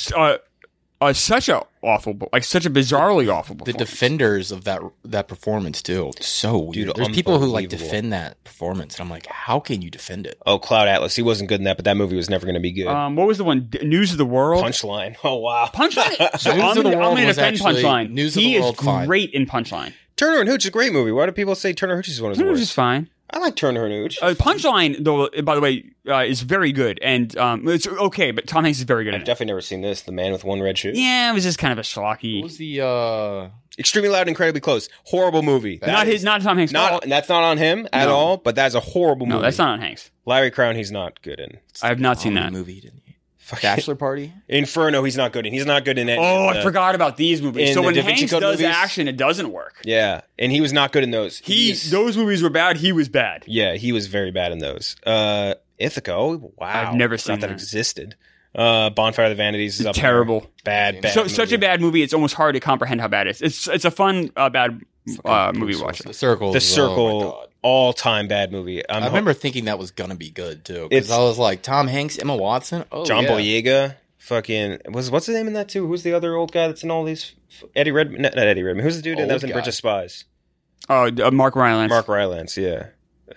such a awful, such a bizarrely awful. The defenders of that performance too. So weird. Dude, there's people who like defend that performance, and I'm like, how can you defend it? Oh, Cloud Atlas, he wasn't good in that, but that movie was never going to be good. What was the one? News of the World. Punchline. Oh wow, Punchline. So News of the World I'm going to was defend actually Punchline. News of the World. He is great in Punchline. Turner and Hooch is a great movie. Why do people say Turner and Hooch is one of the worst? Hooch is fine. I like Turner and Hooch. Punchline, though, by the way, is very good, and it's okay. But Tom Hanks is very good. I've definitely never seen this. The Man with One Red Shoe. Yeah, it was just kind of a schlocky. What was the Extremely Loud and Incredibly Close? Horrible movie. Not Tom Hanks. That's not on him at all. But that's a horrible movie. No, that's not on Hanks. Larry Crown, he's not good in. I have not seen that movie. Didn't he? Bachelor Party. Inferno, he's not good in. He's not good in it. I forgot about these movies. So when Da Vinci Hanks Code does movies? action, it doesn't work. Yeah, and he was not good in those. Those movies were bad. He was bad. Yeah, he was very bad in those. Ithaca. Oh, wow. I've never seen that existed. Bonfire of the Vanities is up terrible. There. Bad so, movie. such a bad movie, it's almost hard to comprehend how bad it is. It's a fun, bad movie to watch. The Circle. Oh all-time bad movie. I remember thinking that was going to be good, too. Because I was like, Tom Hanks, Emma Watson. Oh, John Boyega. Fucking what's his name in that too? Who's the other old guy that's in all these? Eddie Redmayne, not Eddie Redmayne. Who's the dude that was in Bridge of Spies? Oh, Mark Rylance. Mark Rylance, yeah.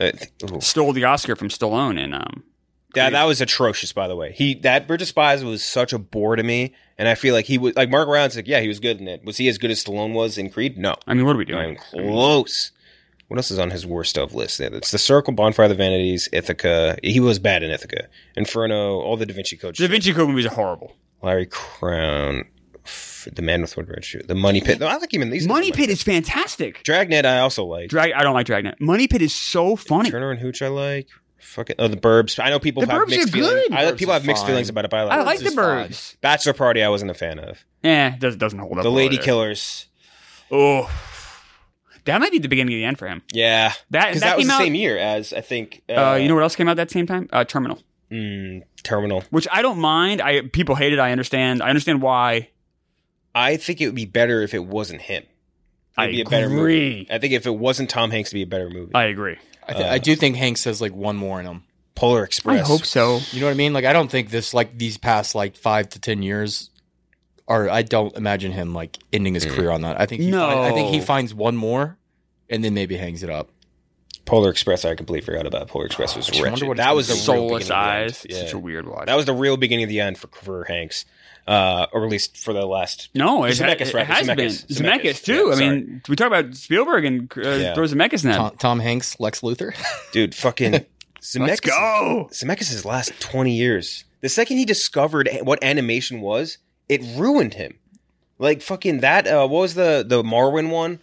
Stole the Oscar from Stallone and yeah, that was atrocious. By the way, that Bridge of Spies was such a bore to me, and I feel like he was like Mark Rylance. Like, yeah, he was good in it. Was he as good as Stallone was in Creed? No. I mean, what are we doing? Not even close. What else is on his worst of list? It's The Circle, Bonfire of the Vanities, Ithaca. He was bad in Ithaca. Inferno, all the Da Vinci Code. Da Vinci Code movies are horrible. Larry Crown, The Man with One Red Shoe, The Money Pit. I like even these. Money Pit is fantastic. Dragnet, I also like. I don't like Dragnet. Money Pit is so funny. Turner and Hooch, I like. The Burbs. I know people have mixed feelings. People have mixed feelings about it, but I like The Burbs. Bachelor Party, I wasn't a fan of. It doesn't hold up. The Lady Killers. Oh. That might be the beginning of the end for him. Yeah, that was came the out, same year as I think. You know what else came out that same time? Terminal. Terminal, which I don't mind. People hate it. I understand. I understand why. I think it would be better if it wasn't him. I agree. A better movie. I think if it wasn't Tom Hanks, it'd be a better movie. I agree. I do think Hanks has like one more in him. Polar Express. I hope so. You know what I mean? Like I don't think these past like 5 to 10 years I don't imagine him like ending his career on that. I think he finds one more and then maybe hangs it up. Polar Express, I completely forgot about. Polar Express was wretched. That was the Soulless Eyes. Yeah. Such a weird watch. That was the real beginning of the end for Hanks. Or at least for the last. No, it has been. Zemeckis too. Yeah, I mean, we talk about Spielberg and throw Zemeckis in that. Tom Hanks, Lex Luthor. Dude, fucking Zemeckis. Let's go. Zemeckis' last 20 years. The second he discovered what animation was, it ruined him. Like fucking that. What was the Marwen one?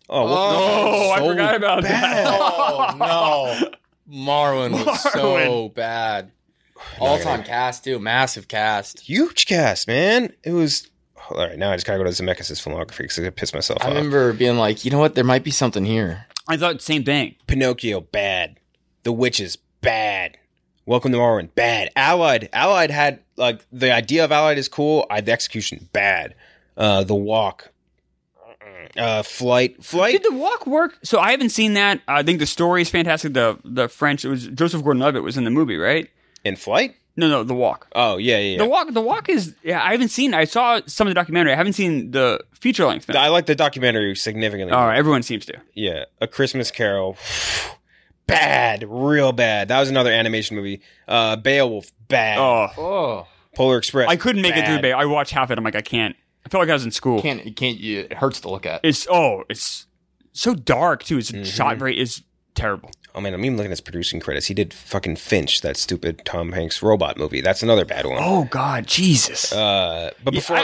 I forgot about that. Oh no, Marwen was so bad. All-time cast too, massive cast, huge cast, man. It was all right. Now I just gotta go to Zemeckis' filmography because I pissed myself off. I remember being like, you know what, there might be something here. I thought same thing. Pinocchio, bad. The Witches, bad. Welcome to Marwen, bad. Allied had like the idea of Allied is cool. The execution, bad. The Walk. Flight. Did The Walk work? So I haven't seen that. I think the story is fantastic. The French, it was Joseph Gordon-Levitt was in the movie, right? In Flight? No, The Walk. Oh, yeah. The Walk is, I haven't seen, I saw some of the documentary. I haven't seen the feature length. I like the documentary significantly. All right, everyone seems to. Yeah. A Christmas Carol. Bad. Real bad. That was another animation movie. Beowulf. Bad. Oh. Polar Express. I couldn't make it through Beowulf. I watched half of it. I'm like, I can't. I felt like I was in school. It hurts to look at. It's so dark too. It's shot it's terrible. Oh man, I'm even looking at his producing credits. He did fucking Finch, that stupid Tom Hanks robot movie. That's another bad one. Oh God, Jesus. But before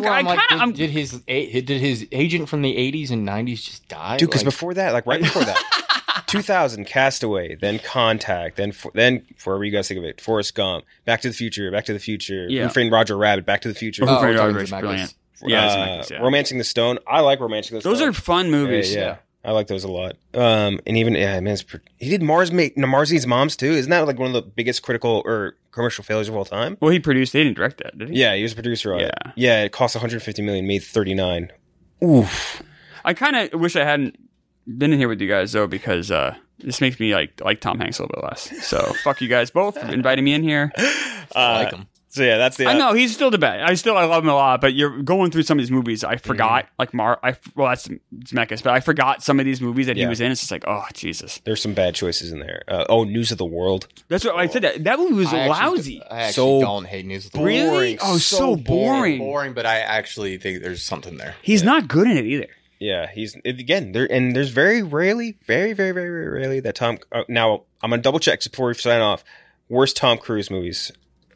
did his agent from the 80s and 90s just die? Dude, because before that, like right before that, 2000 Castaway, then Contact, then wherever you guys think of it, Forrest Gump, Back to the Future, Who Framed Roger Rabbit, Back to the Future. Who Framed Roger Rabbit, brilliant. Romancing the Stone. I like Romancing the Stone. Those are fun movies. Yeah. I like those a lot. And even man, he did Mars Needs Moms too. Isn't that like one of the biggest critical or commercial failures of all time? Well, he didn't direct that, did he? Yeah, he was a producer on it. Yeah, it cost $150 million, made 39. Oof. I kind of wish I hadn't been in here with you guys though, because this makes me like Tom Hanks a little bit less. So fuck you guys both for inviting me in here. I like him. So yeah, that's the. I know he's still the best. I love him a lot, but you're going through some of these movies. I forgot that's Zemeckis, but I forgot some of these movies that he was in. It's just like, oh Jesus, there's some bad choices in there. News of the World. That's what I said. That movie was lousy. I actually don't hate News of the World. Really? Oh, so boring. Boring, but I actually think there's something there. He's not good in it either. Yeah, there's very rarely that Tom. Now I'm gonna double check before we sign off. Worst Tom Cruise movies.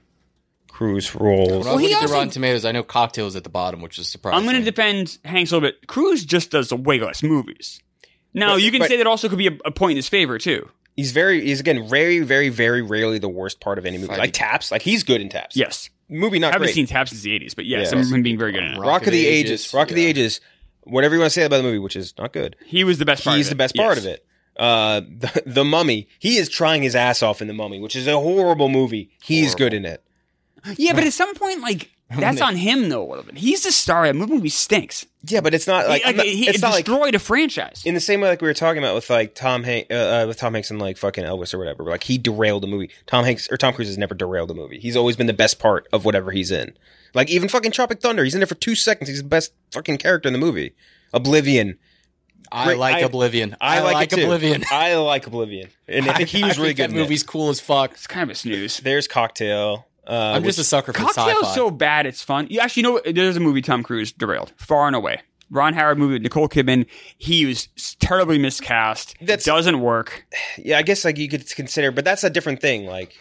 Cruise roles. When I was looking at Rotten Tomatoes, I know Cocktail is at the bottom, which is surprising. I'm going to defend Hanks a little bit. Cruise just does way less movies. Now, you can say that also could be a point in his favor, too. He's again, very, very, very rarely the worst part of any movie. Like Taps. Like, he's good in Taps. Yes. Movie not great. I haven't great. seen Taps since the 80s, but yes, I remember him being very good in it. Rock of the Ages. The Ages. Whatever you want to say about the movie, which is not good. He was the best part of it. He's the best part of it. The Mummy. He is trying his ass off in The Mummy, which is a horrible movie. He's good in it. Yeah, but at some point, that's on him, though, a little bit. He's the star. That movie stinks. Yeah, but it's not like... He destroyed a franchise. In the same way like we were talking about with Tom Hanks and like fucking Elvis or whatever. Like, he derailed a movie. Tom Cruise has never derailed a movie. He's always been the best part of whatever he's in. Like, even fucking Tropic Thunder. He's in there for 2 seconds. He's the best fucking character in the movie. Oblivion. I like Oblivion. I like it too. Oblivion. I like Oblivion. And I think he was really good in that movie's cool as fuck. It's kind of a snooze. There's Cocktail. I'm just a sucker for sci-fi. Cocktail's so bad, it's fun. You actually know there's a movie Tom Cruise derailed. Far and Away. Ron Howard movie with Nicole Kidman. He was terribly miscast. That doesn't work. Yeah, I guess like you could consider, but that's a different thing. Like,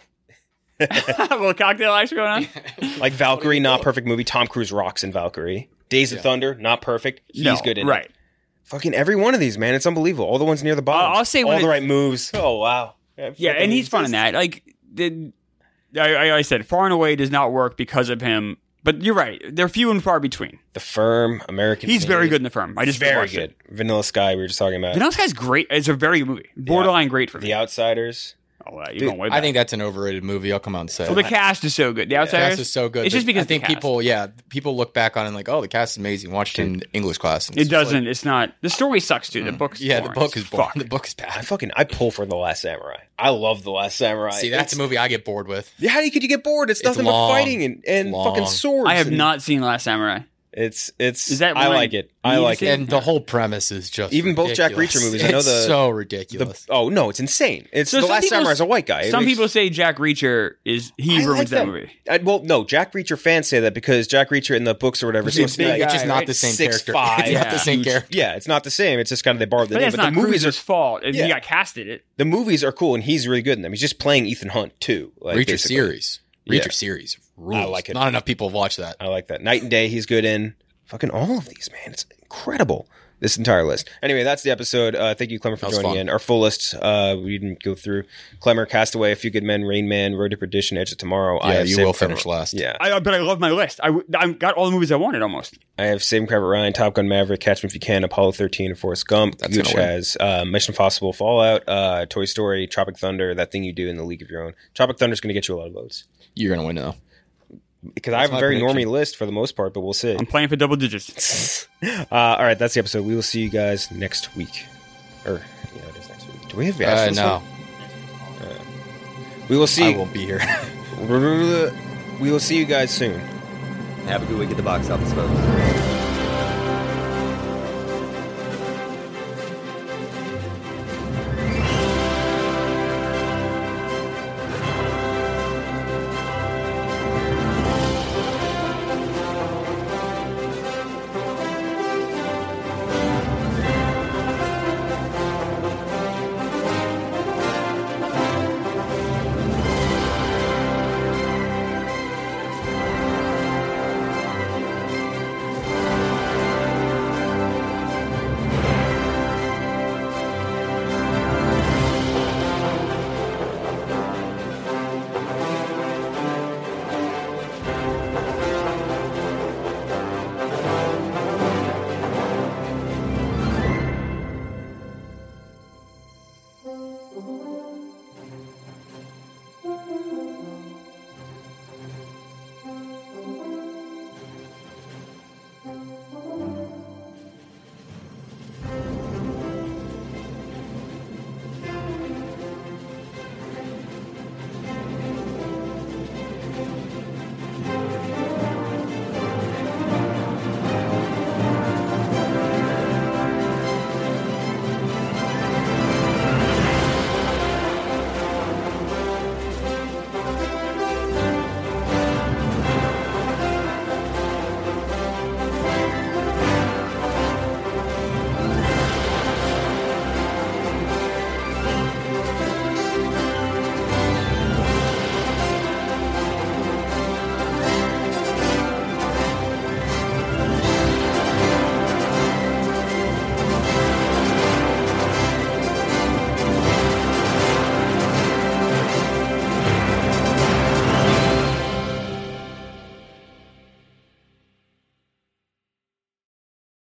well, Cocktail actually going on. Like Valkyrie, not perfect movie. Tom Cruise rocks in Valkyrie. Days of Thunder, not perfect. He's good in it. Fucking every one of these, man. It's unbelievable. All the ones near the bottom. I'll say all the right moves. Oh wow. Yeah, and he's fun in that. Like I said, Far and Away does not work because of him, But you're right. They're few and far between. The Firm, American. He's Made. very good in The Firm. I just very good. It. Vanilla Sky, we were just talking about. Vanilla Sky's great. It's a very good movie. Borderline great for me. The Outsiders. Oh, you're going way back. I think that's an overrated movie. I'll come out and say. Well, the cast is so good. The Outsiders. The cast is so good. It's just because I think people look back on it and like, oh, the cast is amazing. Watched it in English class. It doesn't. It's not. The story sucks too. The book's the book is boring. Fuck. The book is bad. I pull for The Last Samurai. I love The Last Samurai. See, that's a movie I get bored with. How could you get bored? It's nothing but fighting and fucking swords. I have not seen Last Samurai. Is that I like it. I like it. And the whole premise is just even ridiculous. both Jack Reacher movies. I know it's so ridiculous. Oh no, it's insane. It's The Last Samurai is a white guy. Some people say Jack Reacher ruins that movie. Well, no, Jack Reacher fans say that because Jack Reacher in the books or whatever, it's just not the same character. 6'5", it's not the same character. Yeah, it's not the same. It's just kind of they borrowed the name. But the movies are his fault. He got casted it. The movies are cool, and he's really good in them. He's just playing Ethan Hunt too. Reacher series rules. I like it. Not enough people have watched that. I like that. Night and Day, he's good in. Fucking all of these, man. It's incredible. This entire list. Anyway, that's the episode. Thank you, Clemmer, for joining in. Our full list, we didn't go through. Clemmer, Castaway, A Few Good Men, Rain Man, Road to Perdition, Edge of Tomorrow. Yeah, you will finish last. Yeah. But I love my list. I got all the movies I wanted almost. I have Saving Private Ryan, Top Gun Maverick, Catch Me If You Can, Apollo 13, and Forrest Gump. Gooch has Mission Impossible, Fallout, Toy Story, Tropic Thunder, That Thing You Do in the League of Your Own. Tropic Thunder is going to get you a lot of votes. You're going to win now. Because I have a very normie list for the most part, but we'll see. I'm playing for double digits. All right, that's the episode. We will see you guys next week. It is next week. Do we have Ash no. We will see. I won't be here. We will see you guys soon. Have a good week at the box office, folks.